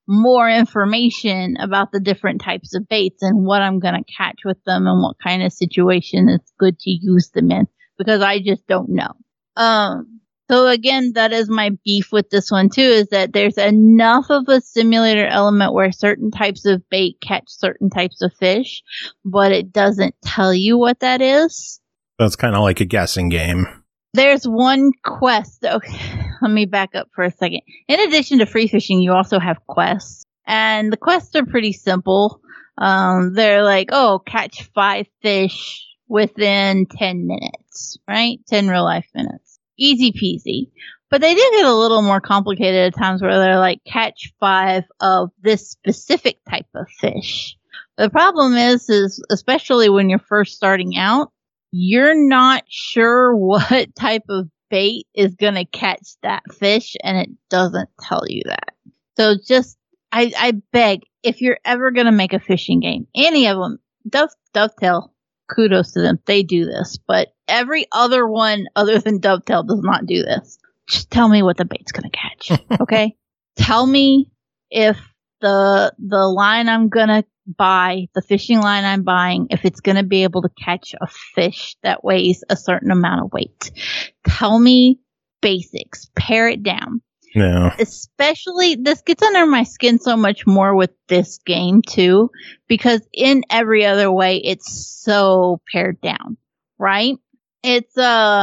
more information about the different types of baits and what I'm going to catch with them and what kind of situation it's good to use them in, because I just don't know. So again, that is my beef with this one too, is that there's enough of a simulator element where certain types of bait catch certain types of fish, but it doesn't tell you what that is. So it's kind of like a guessing game. There's one quest. Okay, let me back up for a second. In addition to free fishing, you also have quests. And the quests are pretty simple. They're like, catch 5 fish within 10 minutes, right? 10 real life minutes. Easy peasy. But they do get a little more complicated at times where they're like, catch 5 of this specific type of fish. The problem is especially when you're first starting out, you're not sure what type of bait is going to catch that fish, and it doesn't tell you that. So just, I beg, if you're ever going to make a fishing game, any of them, Dovetail, kudos to them, they do this. But every other one other than Dovetail does not do this. Just tell me what the bait's going to catch, okay? Tell me if the line I'm going to buy, the fishing line I'm buying, if it's going to be able to catch a fish that weighs a certain amount of weight. Tell me basics. Pare it down. Yeah. Especially, this gets under my skin so much more with this game too, because in every other way, it's so pared down, right? It's,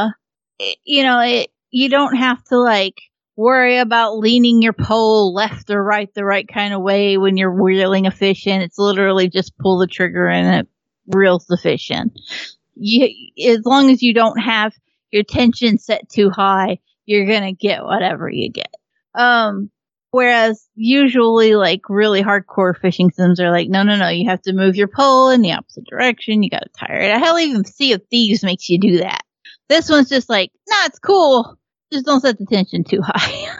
you don't have to like worry about leaning your pole left or right the right kind of way when you're reeling a fish in. It's literally just pull the trigger and it reels the fish in. As long as you don't have your tension set too high, you're going to get whatever you get. Whereas usually like really hardcore fishing sims are like, no, you have to move your pole in the opposite direction. You got to tire it. Hell, even Sea of Thieves makes you do that. This one's just like, nah, it's cool. Just don't set the tension too high.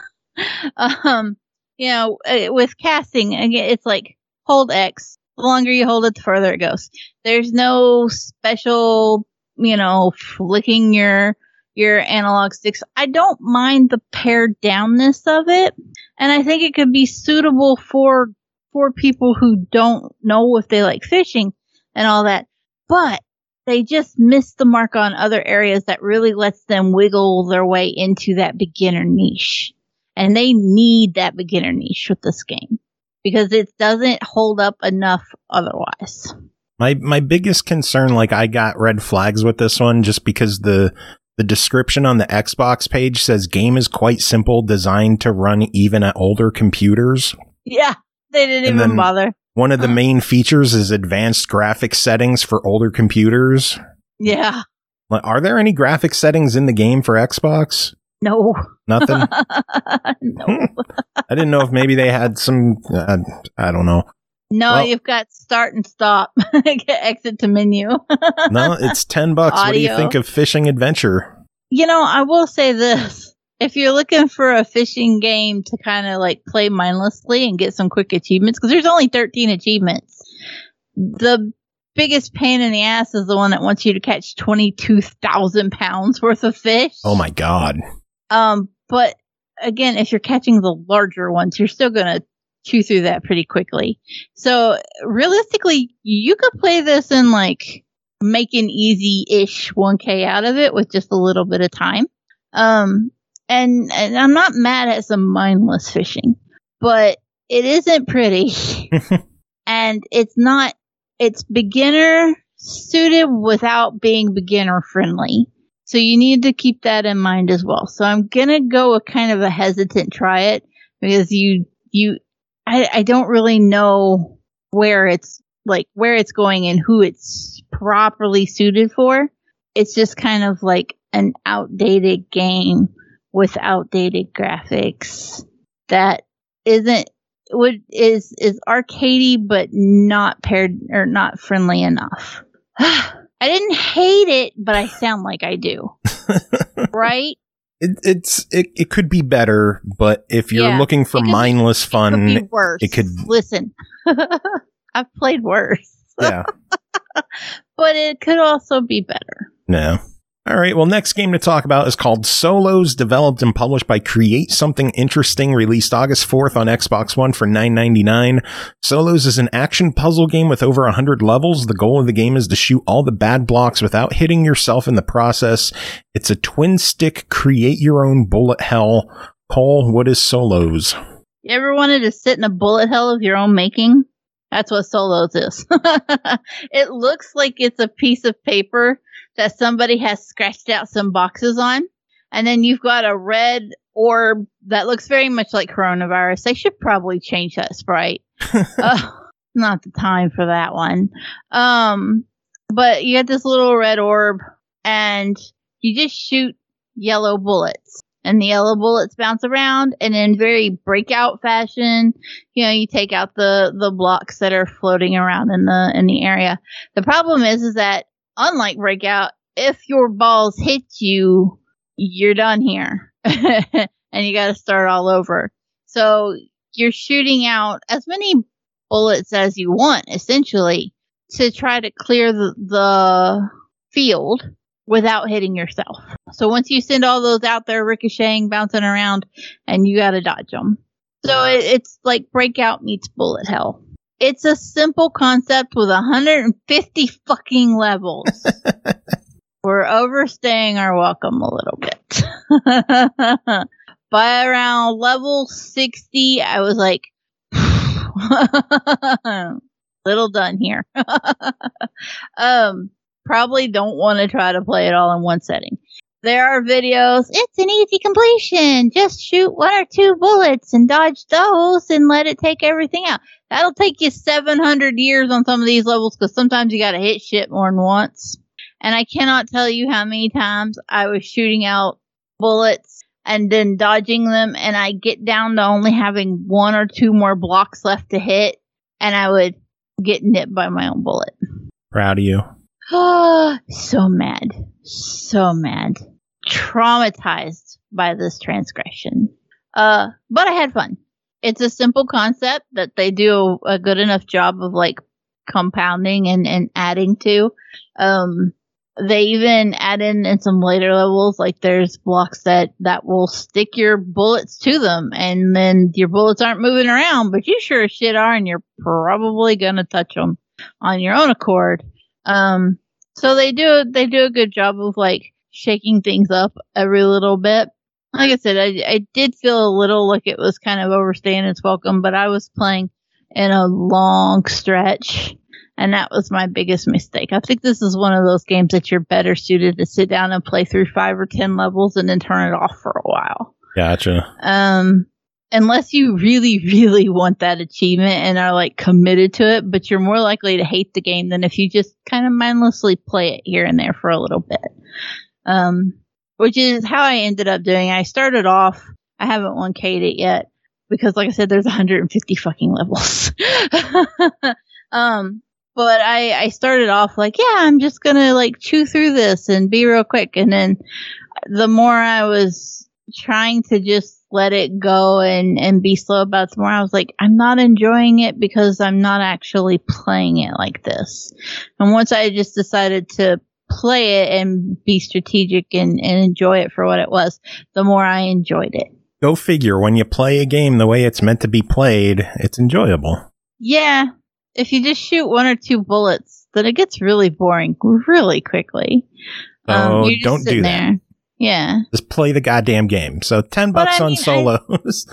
With casting, again, it's like hold X. The longer you hold it, the further it goes. There's no special, flicking your analog sticks. I don't mind the pared downness of it, and I think it could be suitable for people who don't know if they like fishing and all that. But they just missed the mark on other areas that really lets them wiggle their way into that beginner niche. And they need that beginner niche with this game because it doesn't hold up enough otherwise. My biggest concern, like I got red flags with this one just because the description on the Xbox page says game is quite simple, designed to run even at older computers. Yeah, they didn't even bother. One of the main features is advanced graphics settings for older computers. Yeah. Are there any graphics settings in the game for Xbox? No. Nothing? No. I didn't know if maybe they had some, I don't know. No, you've got start and stop. Exit to menu. No, it's $10. Audio. What do you think of Fishing Adventure? I will say this. If you're looking for a fishing game to kind of like play mindlessly and get some quick achievements, because there's only 13 achievements, the biggest pain in the ass is the one that wants you to catch 22,000 pounds worth of fish. Oh my God. But again, if you're catching the larger ones, you're still going to chew through that pretty quickly. So realistically, you could play this and like make an easy-ish 1K out of it with just a little bit of time. And I'm not mad at some mindless fishing, but it isn't pretty. And it's beginner suited without being beginner friendly. So you need to keep that in mind as well. So I'm going to go with kind of a hesitant try it because I don't really know where it's going and who it's properly suited for. It's just kind of like an outdated game with outdated graphics that is arcadey but not paired or not friendly enough. I didn't hate it, but I sound like I do. Right? It could be better, but if you're looking for mindless fun, it could be worse. It could listen. I've played worse. Yeah. But it could also be better. No. All right, well, next game to talk about is called Solos, developed and published by Create Something Interesting, released August 4th on Xbox One for $9.99. Solos is an action puzzle game with over 100 levels. The goal of the game is to shoot all the bad blocks without hitting yourself in the process. It's a twin-stick, create-your-own bullet hell. Cole, what is Solos? You ever wanted to sit in a bullet hell of your own making? That's what Solos is. It looks like it's a piece of paper that somebody has scratched out some boxes on. And then you've got a red orb that looks very much like coronavirus. They should probably change that sprite. Not the time for that one. But you got this little red orb and you just shoot yellow bullets. And the yellow bullets bounce around, and in very breakout fashion, you take out the blocks that are floating around in the area. The problem is that unlike breakout, if your balls hit you, you're done here, and you got to start all over. So you're shooting out as many bullets as you want, essentially, to try to clear the field without hitting yourself. So once you send all those out there ricocheting, bouncing around, and you gotta dodge them. So it's like Breakout meets bullet hell. It's a simple concept with 150 fucking levels. We're overstaying our welcome a little bit. By around level 60, I was like, little done here. Probably don't want to try to play it all in one setting. There are videos. It's an easy completion. Just shoot 1 or 2 bullets and dodge those and let it take everything out. That'll take you 700 years on some of these levels because sometimes you got to hit shit more than once. And I cannot tell you how many times I was shooting out bullets and then dodging them, and I get down to only having 1 or 2 more blocks left to hit, and I would get nipped by my own bullet. Proud of you. So mad. So mad. Traumatized by this transgression. But I had fun. It's a simple concept that they do a good enough job of like compounding and adding to. They even add in some later levels, like there's blocks that will stick your bullets to them, and then your bullets aren't moving around, but you sure as shit are, and you're probably gonna touch them on your own accord. So they do a good job of like shaking things up every little bit. Like I said, I did feel a little like it was kind of overstaying its welcome, but I was playing in a long stretch, and that was my biggest mistake. I think this is one of those games that you're better suited to sit down and play through 5 or 10 levels and then turn it off for a while. Gotcha. Unless you really, really want that achievement and are like committed to it, but you're more likely to hate the game than if you just kind of mindlessly play it here and there for a little bit. Which is how I ended up doing. I started off, I haven't 1K'd it yet because like I said, there's 150 fucking levels. But I started off like, yeah, I'm just gonna like chew through this and be real quick. And then the more I was trying to just let it go and be slow about it, the more I was like, I'm not enjoying it because I'm not actually playing it like this. And once I just decided to play it and be strategic and enjoy it for what it was, the more I enjoyed it. Go figure. When you play a game the way it's meant to be played, it's enjoyable. Yeah. If you just shoot 1 or 2 bullets, then it gets really boring really quickly. Oh, don't do that. There. Yeah. Just play the goddamn game. So $10 on Solos.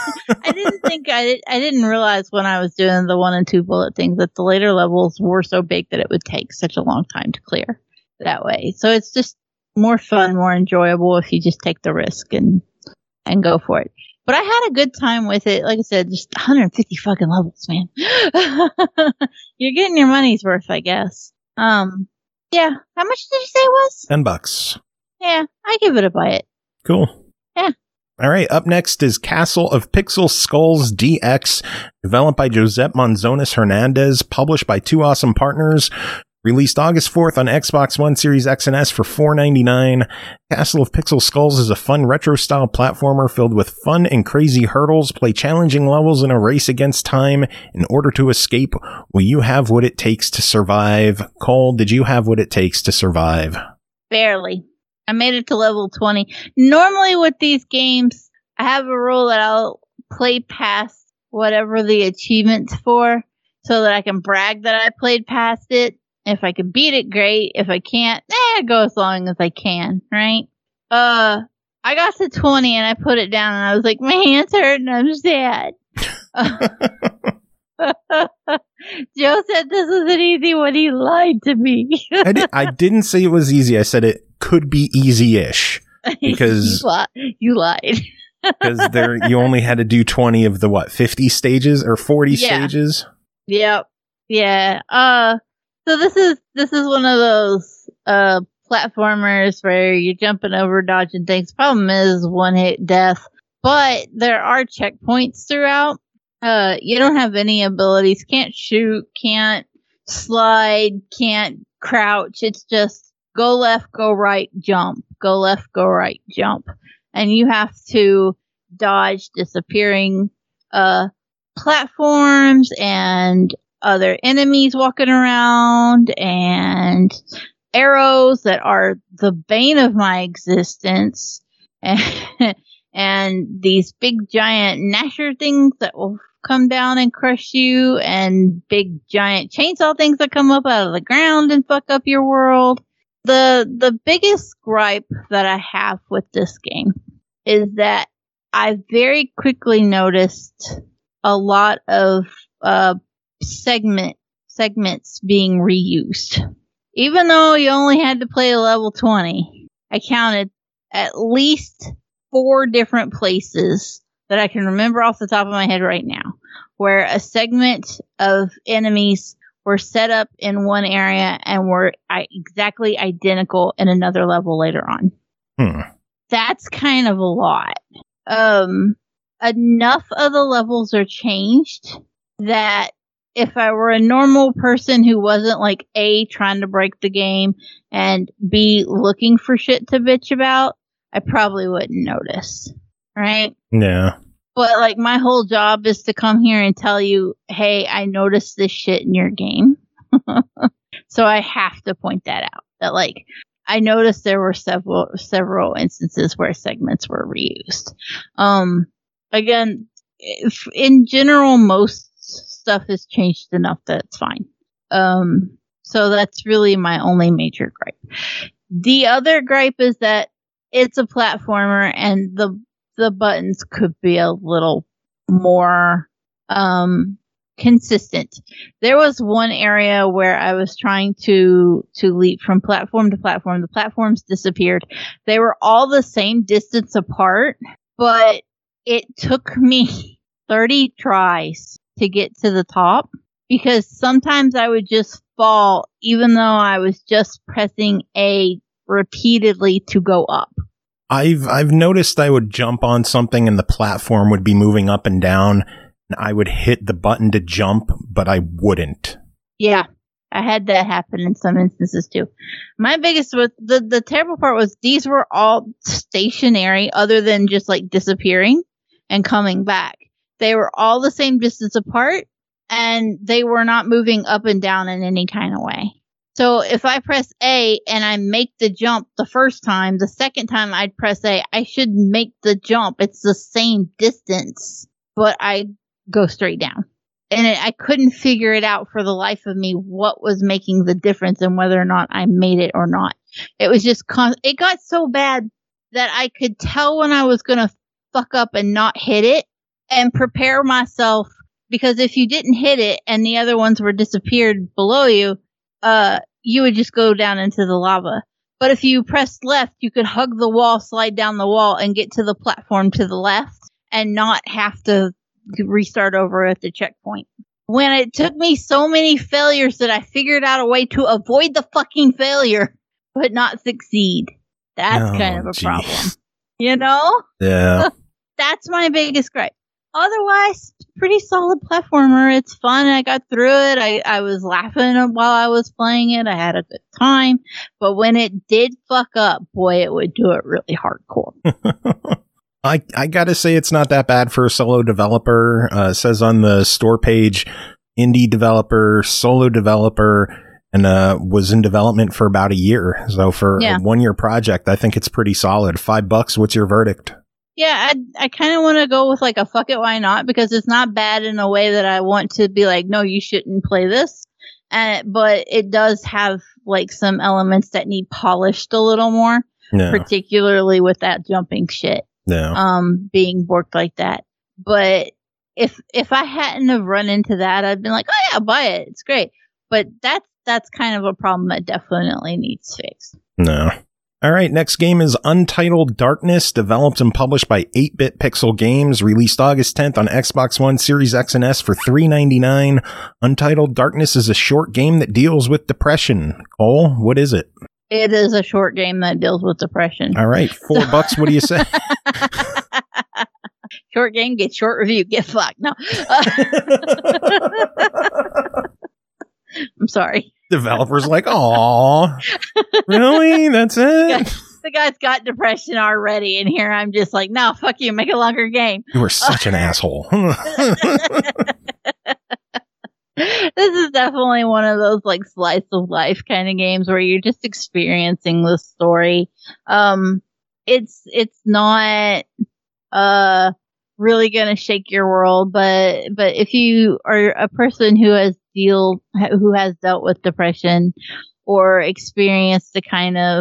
I didn't realize when I was doing the 1 and 2 bullet things that the later levels were so big that it would take such a long time to clear that way. So it's just more fun, more enjoyable if you just take the risk and go for it. But I had a good time with it. Like I said, just 150 fucking levels, man. You're getting your money's worth, I guess. Yeah. How much did you say it was? $10. Yeah, I give it a buy it. Cool. Yeah. All right. Up next is Castle of Pixel Skulls DX, developed by Josep Monzones Hernandez, published by 2 awesome partners. Released August 4th on Xbox One, Series X and S for $4.99. Castle of Pixel Skulls is a fun retro-style platformer filled with fun and crazy hurdles. Play challenging levels in a race against time in order to escape. Will you have what it takes to survive? Cole, did you have what it takes to survive? Barely. I made it to level 20. Normally with these games, I have a rule that I'll play past whatever the achievement's for so that I can brag that I played past it. If I can beat it, great. If I can't, go as long as I can, right? I got to 20 and I put it down and I was like, my hands hurt and I'm sad. Joe said this was an easy one. He lied to me. I didn't say it was easy. I said it could be easy-ish because you lied. Because you only had to do 20 of the 50 stages or 40 stages. Yep. Yeah. So this is one of those platformers where you're jumping over, dodging things. Problem is one hit death, but there are checkpoints throughout. You don't have any abilities. Can't shoot. Can't slide. Can't crouch. It's just go left, go right, jump. Go left, go right, jump. And you have to dodge disappearing platforms and other enemies walking around and arrows that are the bane of my existence and these big giant gnasher things that will come down and crush you and big giant chainsaw things that come up out of the ground and fuck up your world. The biggest gripe that I have with this game is that I very quickly noticed a lot of segments being reused. Even though you only had to play a level 20, I counted at least 4 different places that I can remember off the top of my head right now, where a segment of enemies were set up in one area and were exactly identical in another level later on. That's kind of a lot. Enough of the levels are changed that if I were a normal person who wasn't like A, trying to break the game, and B, looking for shit to bitch about, I probably wouldn't notice. Right? Yeah. But like my whole job is to come here and tell you, hey, I noticed this shit in your game. So I have to point that out. That like I noticed there were several instances where segments were reused. Again, in general, most stuff has changed enough that it's fine. So that's really my only major gripe. The other gripe is that it's a platformer and the buttons could be a little more consistent. There was one area where I was trying to leap from platform to platform. The platforms disappeared. They were all the same distance apart, but it took me 30 tries to get to the top because sometimes I would just fall even though I was just pressing A repeatedly to go up. I've noticed I would jump on something and the platform would be moving up and down and I would hit the button to jump, but I wouldn't. Yeah, I had that happen in some instances too. My biggest was the terrible part was these were all stationary other than just like disappearing and coming back. They were all the same distance apart and they were not moving up and down in any kind of way. So if I press A and I make the jump the first time, the second time I'd press A, I should make the jump. It's the same distance, but I go straight down. And I couldn't figure it out for the life of me what was making the difference and whether or not I made it or not. It was just, it got so bad that I could tell when I was going to fuck up and not hit it and prepare myself, because if you didn't hit it and the other ones were disappeared below you, you would just go down into the lava. But if you pressed left, you could hug the wall, slide down the wall, and get to the platform to the left and not have to restart over at the checkpoint. When it took me so many failures that I figured out a way to avoid the fucking failure, but not succeed. That's kind of a problem. You know? Yeah. That's my biggest gripe. Otherwise, pretty solid platformer. It's fun. I got through it. I was laughing while I was playing it. I had a good time. But when it did fuck up, boy, it would do it really hardcore. I gotta say it's not that bad for a solo developer. It says on the store page, indie developer, solo developer, and was in development for about a year. So for a 1-year project, I think it's pretty solid. $5. What's your verdict? Yeah, I kind of want to go with like a fuck it, why not? Because it's not bad in a way that I want to be like, no, you shouldn't play this. But it does have like some elements that need polished a little more, particularly with that jumping shit. Being worked like that. But if I hadn't have run into that, I'd been like, oh yeah, buy it. It's great. But that's kind of a problem that definitely needs fixed. No. All right, next game is Untitled Darkness, developed and published by 8-Bit Pixel Games, released August 10th on Xbox One, Series X and S for $3.99. Untitled Darkness is a short game that deals with depression. Cole, what is it? It is a short game that deals with depression. All right, $4. What do you say? Short game, get short review, get fucked. No. I'm sorry. Developers like, aw, really? That's it? The guy's got depression already, and here I'm just like, no, fuck you, make a longer game. You were such an asshole. This is definitely one of those like slice of life kind of games where you're just experiencing the story. It's not really gonna shake your world, but if you are a person who has dealt with depression or experienced the kind of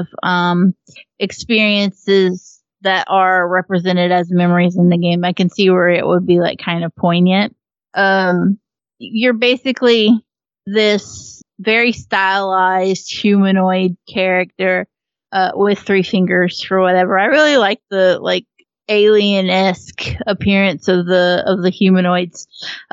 experiences that are represented as memories in the game, I can see where it would be like kind of poignant. You're basically this very stylized humanoid character with 3 fingers for whatever. I really like the like alien-esque appearance of the humanoids.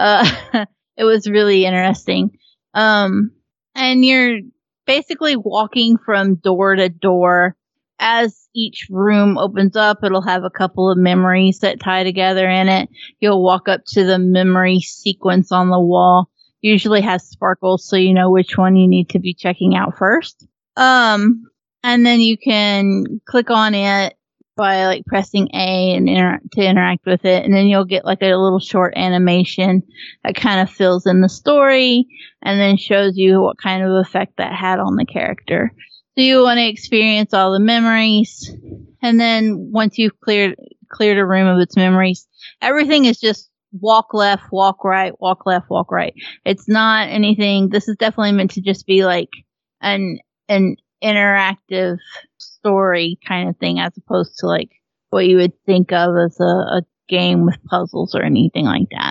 It was really interesting. And you're basically walking from door to door. As each room opens up, it'll have a couple of memories that tie together in it. You'll walk up to the memory sequence on the wall. Usually has sparkles, so you know which one you need to be checking out first. And then you can click on it by like pressing A and to interact with it, and then you'll get like a little short animation that kind of fills in the story and then shows you what kind of effect that had on the character. So you want to experience all the memories, and then once you've cleared a room of its memories, everything is just walk left, walk right, walk left, walk right. It's not anything. This is definitely meant to just be like an interactive story kind of thing, as opposed to like what you would think of as a game with puzzles or anything like that.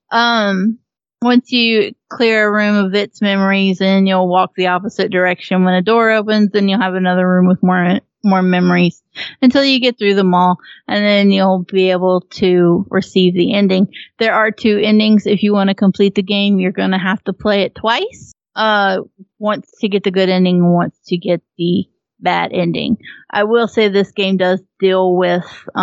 Once you clear a room of its memories, and you'll walk the opposite direction when a door opens, then you'll have another room with more memories until you get through them all, and then you'll be able to receive the ending. There are 2 endings. If you want to complete the game, you're going to have to play it twice. Once to get the good ending, and once to get the bad ending. I will say this game does deal with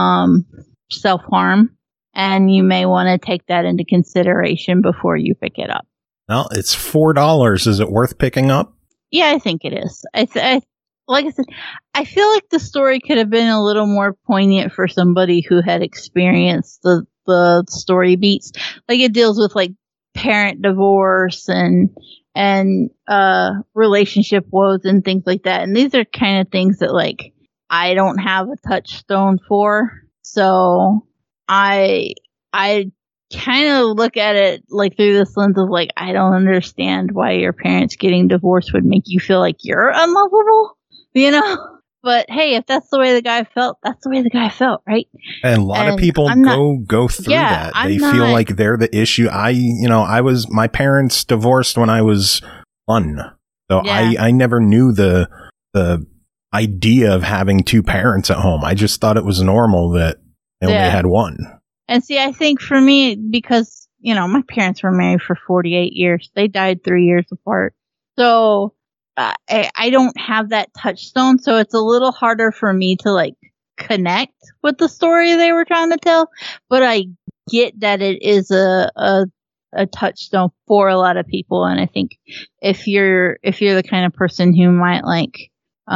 self-harm, and you may want to take that into consideration before you pick it up. Well, it's $4. Is it worth picking up? Yeah, I think it is. Like I said, I feel like the story could have been a little more poignant for somebody who had experienced the story beats. Like, it deals with like parent divorce and relationship woes and things like that. And these are kind of things that like I don't have a touchstone for. So I kind of look at it like through this lens of like, I don't understand why your parents getting divorced would make you feel like you're unlovable, you know? But hey, if that's the way the guy felt, that's the way the guy felt, right? And a lot of people go through that. They feel like they're the issue. My parents divorced when I was 1. So I never knew the idea of having 2 parents at home. I just thought it was normal that they only had 1. And see, I think for me, because, my parents were married for 48 years. They died 3 years apart. So I don't have that touchstone, so it's a little harder for me to like connect with the story they were trying to tell. But I get that it is a touchstone for a lot of people, and I think if you're the kind of person who might like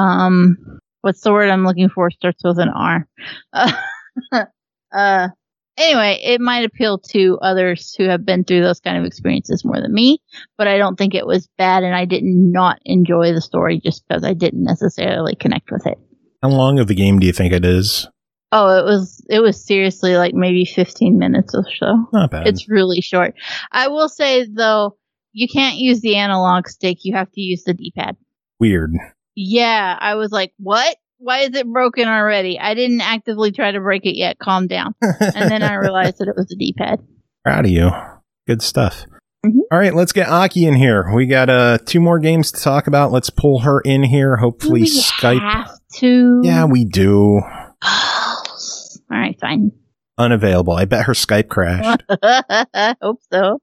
what's the word I'm looking for? Starts with an R. Anyway, it might appeal to others who have been through those kind of experiences more than me, but I don't think it was bad, and I did not enjoy the story just because I didn't necessarily connect with it. How long of the game do you think it is? Oh, it was seriously like maybe 15 minutes or so. Not bad. It's really short. I will say, though, you can't use the analog stick. You have to use the D-pad. Weird. Yeah, I was like, what? Why is it broken already? I didn't actively try to break it yet. Calm down. And then I realized that it was a D-pad. Proud of you. Good stuff. Mm-hmm. All right, let's get Aki in here. We got 2 more games to talk about. Let's pull her in here. Hopefully we Skype. Have to. Yeah, we do. All right, fine. Unavailable. I bet her Skype crashed. Hope so.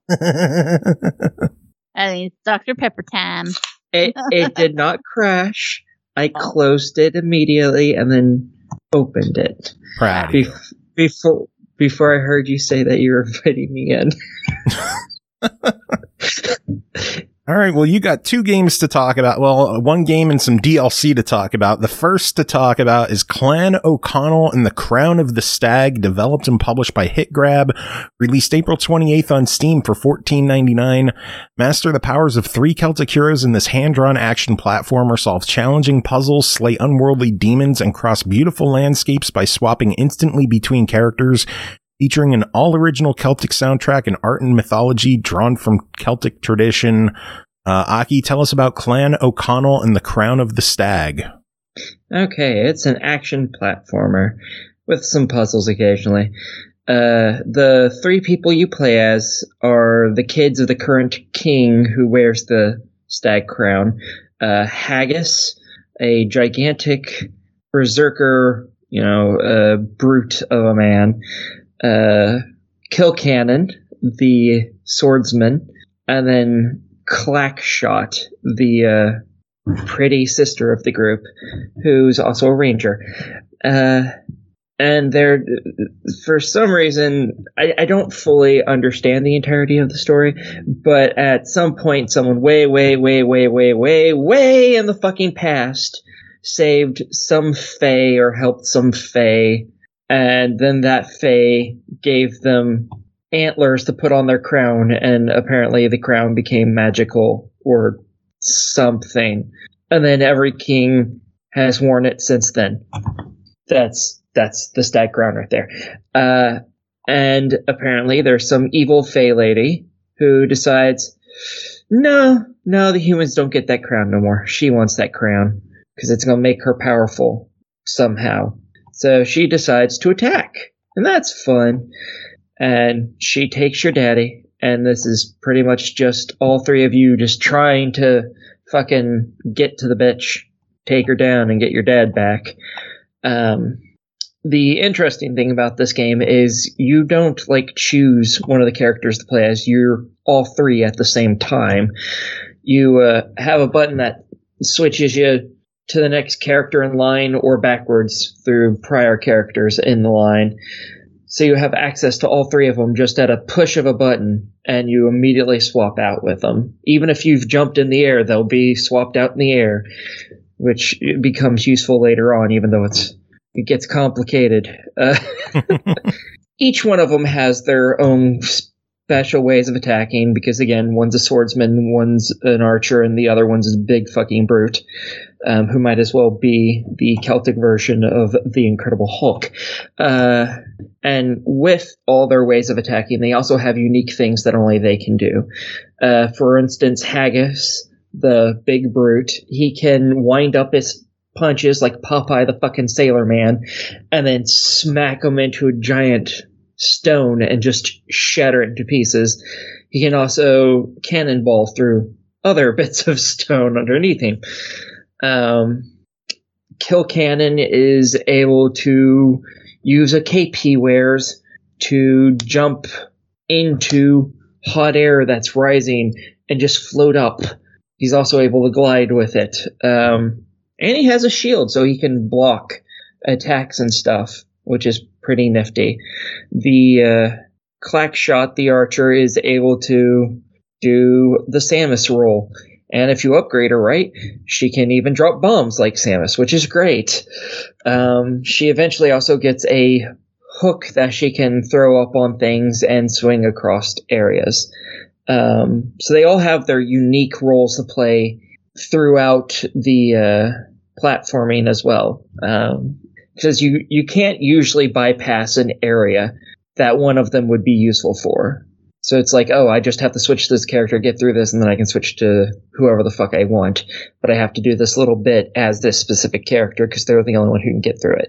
I mean, it's Dr. Pepper time. It did not crash. I closed it immediately and then opened it. Proud of you. Before I heard you say that you were inviting me in. All right, well, you got 2 games to talk about. Well, 1 game and some DLC to talk about. The first to talk about is Clan O'Connell and the Crown of the Stag, developed and published by HitGrab, released April 28th on Steam for $14.99. Master the powers of 3 Celtic heroes in this hand-drawn action platformer, solve challenging puzzles, slay unworldly demons, and cross beautiful landscapes by swapping instantly between characters, featuring an all-original Celtic soundtrack and art and mythology drawn from Celtic tradition. Aki, tell us about Clan O'Connell and the Crown of the Stag. Okay, it's an action platformer with some puzzles occasionally. The 3 people you play as are the kids of the current king who wears the stag crown. Haggis, a gigantic berserker, brute of a man. Kilcannon, the swordsman, and then Clackshot, the pretty sister of the group, who's also a ranger. And they're, for some reason, I don't fully understand the entirety of the story, but at some point, someone way in the fucking past saved some fae or helped some fae. And then that fae gave them antlers to put on their crown, and apparently the crown became magical or something. And then every king has worn it since then. That's the stag crown right there. And apparently there's some evil fae lady who decides, no, the humans don't get that crown no more. She wants that crown because it's going to make her powerful somehow. So she decides to attack, and that's fun. And she takes your daddy, and this is pretty much just all 3 of you just trying to fucking get to the bitch, take her down, and get your dad back. The interesting thing about this game is you don't, choose one of the characters to play as. You're all 3 at the same time. You have a button that switches you to the next character in line or backwards through prior characters in the line. So you have access to all 3 of them just at a push of a button, and you immediately swap out with them. Even if you've jumped in the air, they'll be swapped out in the air, which becomes useful later on, even though it gets complicated. Each one of them has their own special ways of attacking, because again, one's a swordsman, one's an archer, and the other one's a big fucking brute, who might as well be the Celtic version of the Incredible Hulk. And with all their ways of attacking, they also have unique things that only they can do. For instance, Haggis, the big brute, he can wind up his punches like Popeye the fucking Sailor Man, and then smack them into a giant stone and just shatter it into pieces. He can also cannonball through other bits of stone underneath him. Kilcannon is able to use a cape he wears to jump into hot air that's rising and just float up. He's also able to glide with it. And he has a shield so he can block attacks and stuff, which is pretty nifty. The Clackshot, the archer, is able to do the Samus roll. And if you upgrade her right, she can even drop bombs like Samus, which is great. She eventually also gets a hook that she can throw up on things and swing across areas. So they all have their unique roles to play throughout the platforming as well. Because you can't usually bypass an area that one of them would be useful for. So it's like, oh, I just have to switch to this character, get through this, and then I can switch to whoever the fuck I want. But I have to do this little bit as this specific character because they're the only one who can get through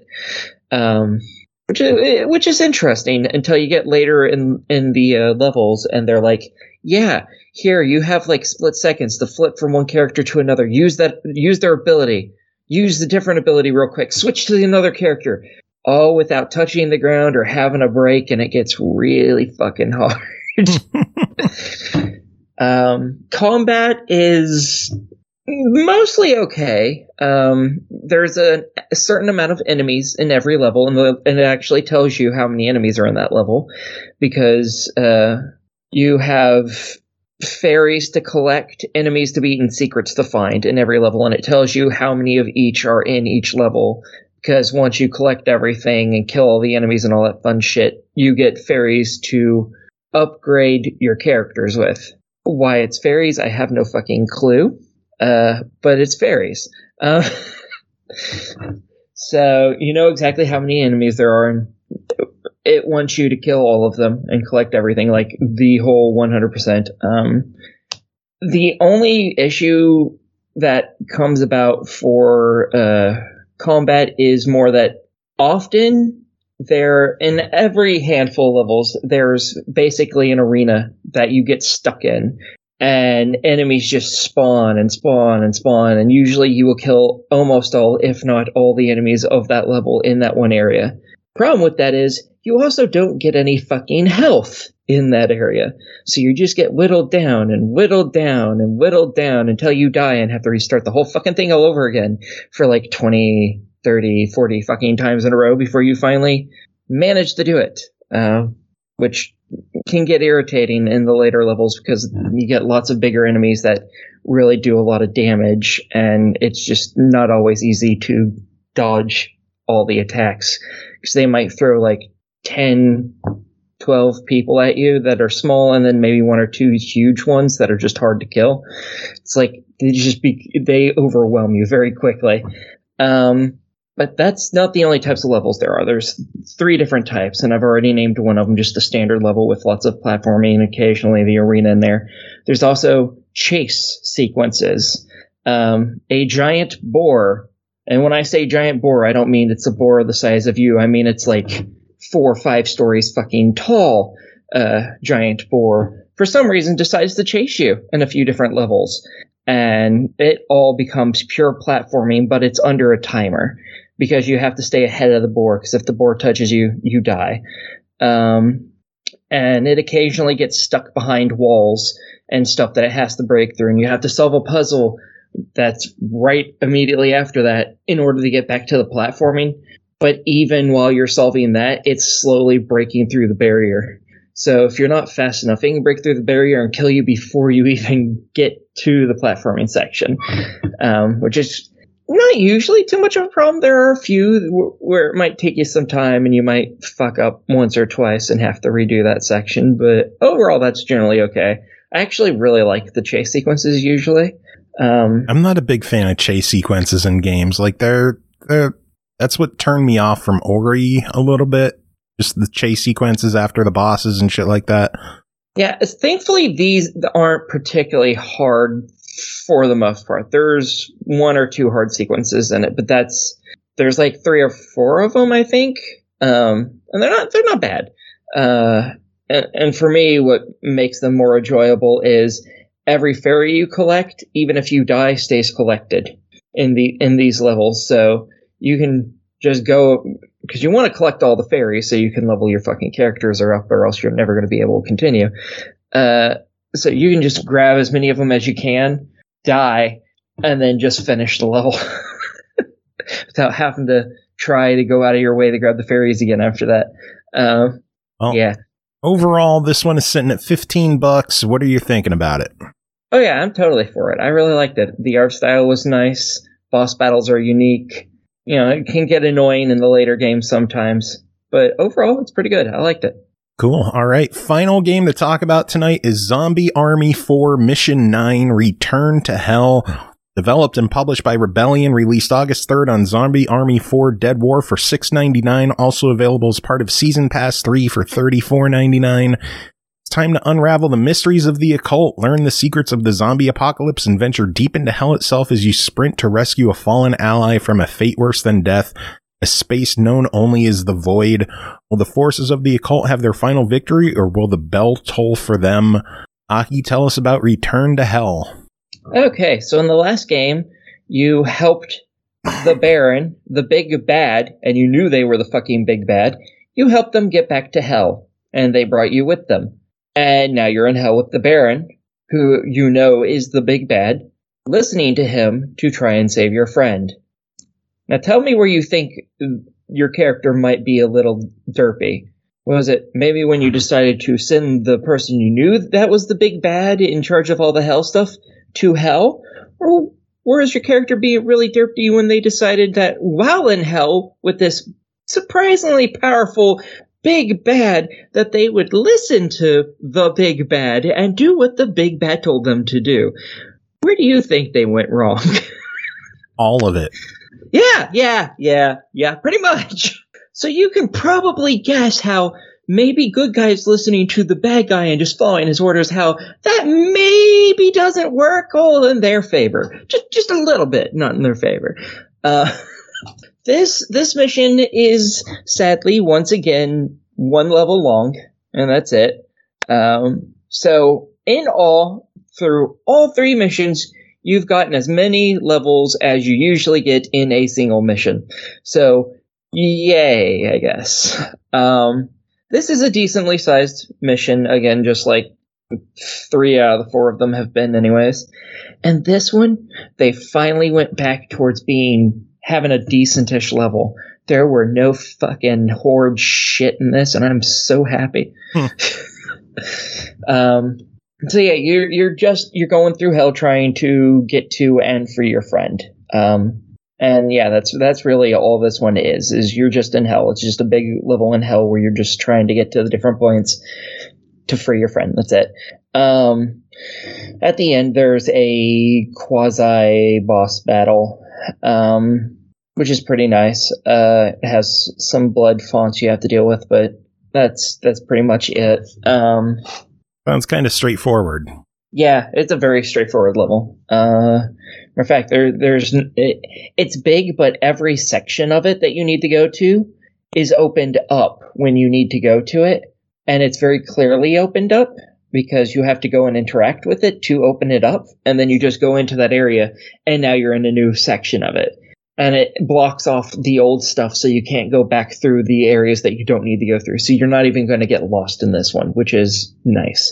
it. Which is interesting until you get later in the levels, and they're like, yeah, here you have like split seconds to flip from one character to another. Use their ability. Use the different ability real quick. Switch to another character. All without touching the ground or having a break, and it gets really fucking hard. Combat is mostly okay. There's a certain amount of enemies in every level, and it actually tells you how many enemies are in that level, because you have fairies to collect, enemies to beat, and secrets to find in every level, and it tells you how many of each are in each level. Because once you collect everything and kill all the enemies and all that fun shit, you get fairies to upgrade your characters with. Why it's fairies, I have no fucking clue. But it's fairies. So you know exactly how many enemies there are, and it wants you to kill all of them and collect everything, like the whole 100%. The only issue that comes about for combat is more that often there, in every handful of levels, there's basically an arena that you get stuck in, and enemies just spawn and spawn and spawn, and usually you will kill almost all, if not all, the enemies of that level in that one area. Problem with that is you also don't get any fucking health in that area, so you just get whittled down and whittled down and whittled down until you die and have to restart the whole fucking thing all over again for like 20, 30, 40 fucking times in a row before you finally manage to do it, which can get irritating in the later levels because you get lots of bigger enemies that really do a lot of damage, and it's just not always easy to dodge all the attacks because they might throw like 10, 12 people at you that are small, and then maybe one or two huge ones that are just hard to kill. It's like they overwhelm you very quickly. But that's not the only types of levels there are. There's 3 different types, and I've already named one of them, just a standard level with lots of platforming and occasionally the arena in there. There's also chase sequences. A giant boar, and when I say giant boar, I don't mean it's a boar the size of you. I mean it's like 4 or 5 stories fucking tall giant boar, for some reason decides to chase you in a few different levels. And it all becomes pure platforming, but it's under a timer because you have to stay ahead of the boar, because if the boar touches you, you die. And it occasionally gets stuck behind walls and stuff that it has to break through, and you have to solve a puzzle that's right immediately after that in order to get back to the platforming. But even while you're solving that, it's slowly breaking through the barrier. So if you're not fast enough, it can break through the barrier and kill you before you even get to the platforming section, which is not usually too much of a problem. There are a few where it might take you some time and you might fuck up once or twice and have to redo that section, but overall that's generally okay. I actually really like the chase sequences usually. I'm not a big fan of chase sequences in games. Like that's what turned me off from Ori a little bit. Just the chase sequences after the bosses and shit like that. Yeah, thankfully these aren't particularly hard for the most part. There's 1 or 2 hard sequences in it, but there's like 3 or 4 of them, I think. And they're not bad. And for me, what makes them more enjoyable is every fairy you collect, even if you die, stays collected in these levels. So you can just go, because you want to collect all the fairies so you can level your fucking characters up, or else you're never going to be able to continue. So you can just grab as many of them as you can, die, and then just finish the level without having to try to go out of your way to grab the fairies again after that. Yeah. Overall, this one is sitting at $15. What are you thinking about it? Oh yeah, I'm totally for it. I really liked it. The art style was nice. Boss battles are unique. You know, it can get annoying in the later games sometimes, But overall, it's pretty good. I liked it. Cool. All right. Final game to talk about tonight is Zombie Army 4 Mission 9 Return to Hell. Developed and published by Rebellion, released August 3rd on Zombie Army 4 Dead War for $6.99. Also available as part of Season Pass 3 for $34.99. It's time to unravel the mysteries of the occult, learn the secrets of the zombie apocalypse, and venture deep into hell itself as you sprint to rescue a fallen ally from a fate worse than death, a space known only as the Void. Will the forces of the occult have their final victory, or will the bell toll for them? Aki, tell us about Return to Hell. Okay, so in the last game, you helped the Baron, the big bad, and you knew they were the fucking big bad. You helped them get back to hell, and they brought you with them. And now you're in hell with the Baron, who you know is the big bad, listening to him to try and save your friend. Now tell me where you think your character might be a little derpy. Was it maybe when you decided to send the person you knew that was the big bad in charge of all the hell stuff to hell? Or is your character being really derpy when they decided that while in hell with this surprisingly powerful big bad, that they would listen to the big bad and do what the big bad told them to do? Where do you think they went wrong? All of it. Yeah, pretty much. So you can probably guess how maybe good guys listening to the bad guy and just following his orders, how that maybe doesn't work all in their favor. Just a little bit, not in their favor. This mission is sadly once again one level long, and that's it. So in all, through all 3 missions, you've gotten as many levels as you usually get in a single mission. So yay, I guess. This is a decently sized mission, again, just like 3 out of the 4 of them have been anyways. And this one, they finally went back towards having a decentish level. There were no fucking horde shit in this, and I'm so happy. So yeah, you're going through hell trying to get to and free your friend. And yeah, that's really all this one is you're just in hell. It's just a big level in hell where you're just trying to get to the different points to free your friend. That's it. At the end, there's a quasi boss battle, which is pretty nice. It has some blood fonts you have to deal with, but that's pretty much it. Sounds kind of straightforward. Yeah, it's a very straightforward level. Matter of fact, it's big, but every section of it that you need to go to is opened up when you need to go to it. And it's very clearly opened up because you have to go and interact with it to open it up. And then you just go into that area, and now you're in a new section of it. And it blocks off the old stuff, so you can't go back through the areas that you don't need to go through. So you're not even going to get lost in this one, which is nice.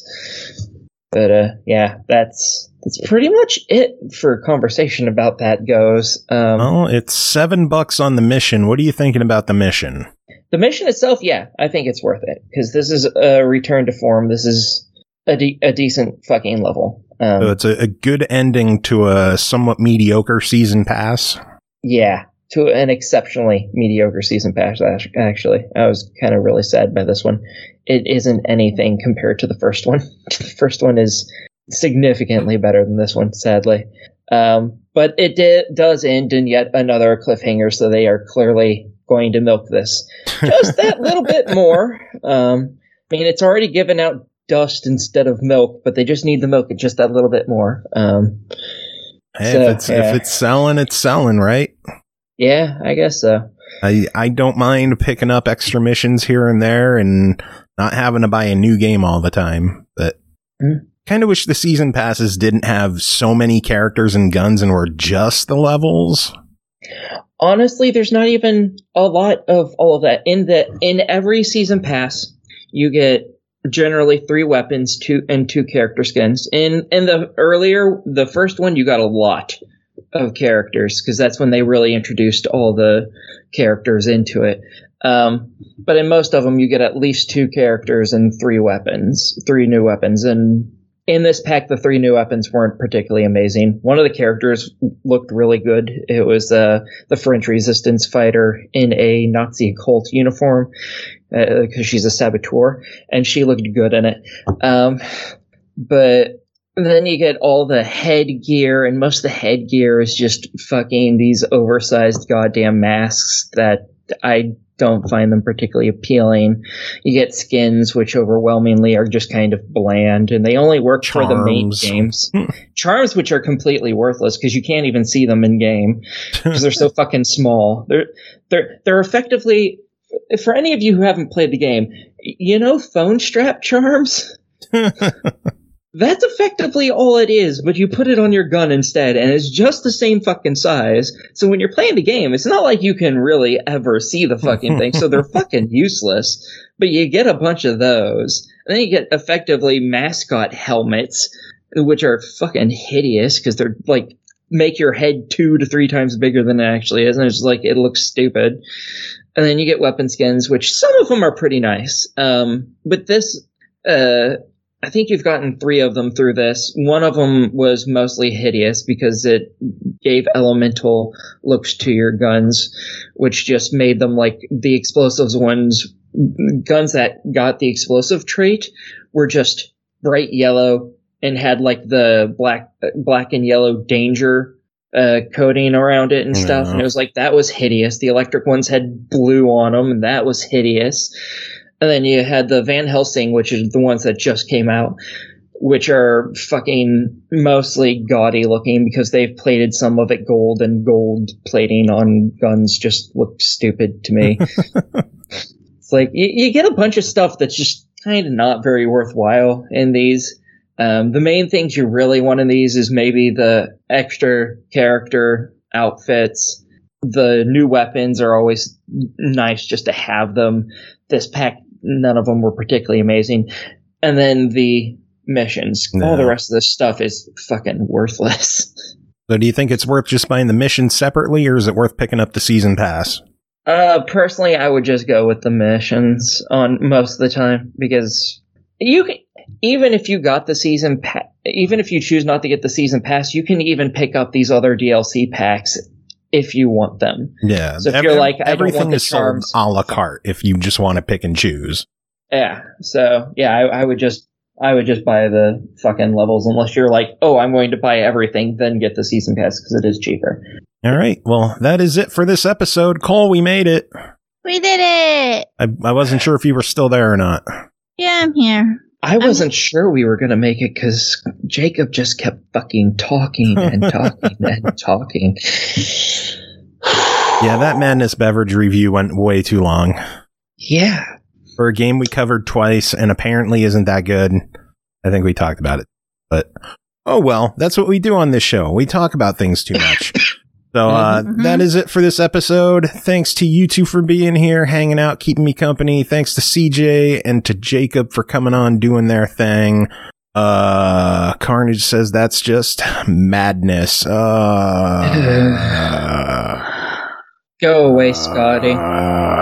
But yeah, that's pretty much it for conversation about that goes. Well, it's $7 on the mission. What are you thinking about the mission? The mission itself, yeah, I think it's worth it because this is a return to form. This is a decent fucking level. So it's a good ending to a somewhat mediocre season pass. Yeah, to an exceptionally mediocre season pass, actually. I was kind of really sad by this one. It isn't anything compared to the first one. The first one is significantly better than this one, sadly. But it does end in yet another cliffhanger, so they are clearly going to milk this just that little bit more. I mean, it's already given out dust instead of milk, but they just need to milk it just that little bit more. Hey, if it's selling, it's selling, right? Yeah, I guess so. I don't mind picking up extra missions here and there and not having to buy a new game all the time, but kind of wish the season passes didn't have so many characters and guns and were just the levels. Honestly, there's not even a lot of all of that. In every season pass, you get generally 3 weapons, 2 character skins. In the first one, you got a lot of characters because that's when they really introduced all the characters into it. But in most of them, you get at least 2 characters and 3 weapons, 3 new weapons. And in this pack, the 3 new weapons weren't particularly amazing. One of the characters looked really good. It was the French resistance fighter in a Nazi occult uniform, because she's a saboteur, and she looked good in it. But then you get all the headgear, and most of the headgear is just fucking these oversized goddamn masks that I don't find them particularly appealing. You get skins, which overwhelmingly are just kind of bland, and they only work for the main games. Charms, which are completely worthless because you can't even see them in game because they're so fucking small. They're effectively, for any of you who haven't played the game, phone strap charms. That's effectively all it is, but you put it on your gun instead, and it's just the same fucking size. So when you're playing the game, it's not like you can really ever see the fucking thing, so they're fucking useless. But you get a bunch of those. And then you get effectively mascot helmets, which are fucking hideous, because they're like, make your head 2 to 3 times bigger than it actually is, and it's like, it looks stupid. And then you get weapon skins, which some of them are pretty nice. But this, I think you've gotten 3 of them through this. One of them was mostly hideous because it gave elemental looks to your guns, which just made them like the explosives ones. Guns that got the explosive trait were just bright yellow and had like the black and yellow danger coating around it and stuff. And it was like, that was hideous. The electric ones had blue on them, and that was hideous. And then you had the Van Helsing, which is the ones that just came out, which are fucking mostly gaudy looking because they've plated some of it gold, and gold plating on guns just looks stupid to me. It's like you get a bunch of stuff that's just kind of not very worthwhile in these. The main things you really want in these is maybe the extra character outfits. The new weapons are always nice just to have them. This pack, none of them were particularly amazing. And then the missions. No. All the rest of this stuff is fucking worthless. So do you think it's worth just buying the missions separately, or is it worth picking up the season pass? Personally, I would just go with the missions on most of the time, because you can, even if you got the season even if you choose not to get the season pass, you can even pick up these other DLC packs if you want them. Yeah. So if you're like, I don't want the charms, sold a la carte if you just want to pick and choose. Yeah. So yeah, I would just buy the fucking levels, unless you're like, oh, I'm going to buy everything, then get the season pass because it is cheaper. All right. Well, that is it for this episode. Cole, we made it. We did it. I wasn't sure if you were still there or not. Yeah, I'm here. I wasn't sure we were going to make it because Jacob just kept fucking talking and talking and talking. Yeah, that Madness Beverage review went way too long. Yeah. For a game we covered twice and apparently isn't that good. I think we talked about it. But, oh well, that's what we do on this show. We talk about things too much. So that is it for this episode. Thanks to you two for being here, hanging out, keeping me company. Thanks to CJ and to Jacob for coming on, doing their thing. Carnage says that's just madness. Go away, Scotty.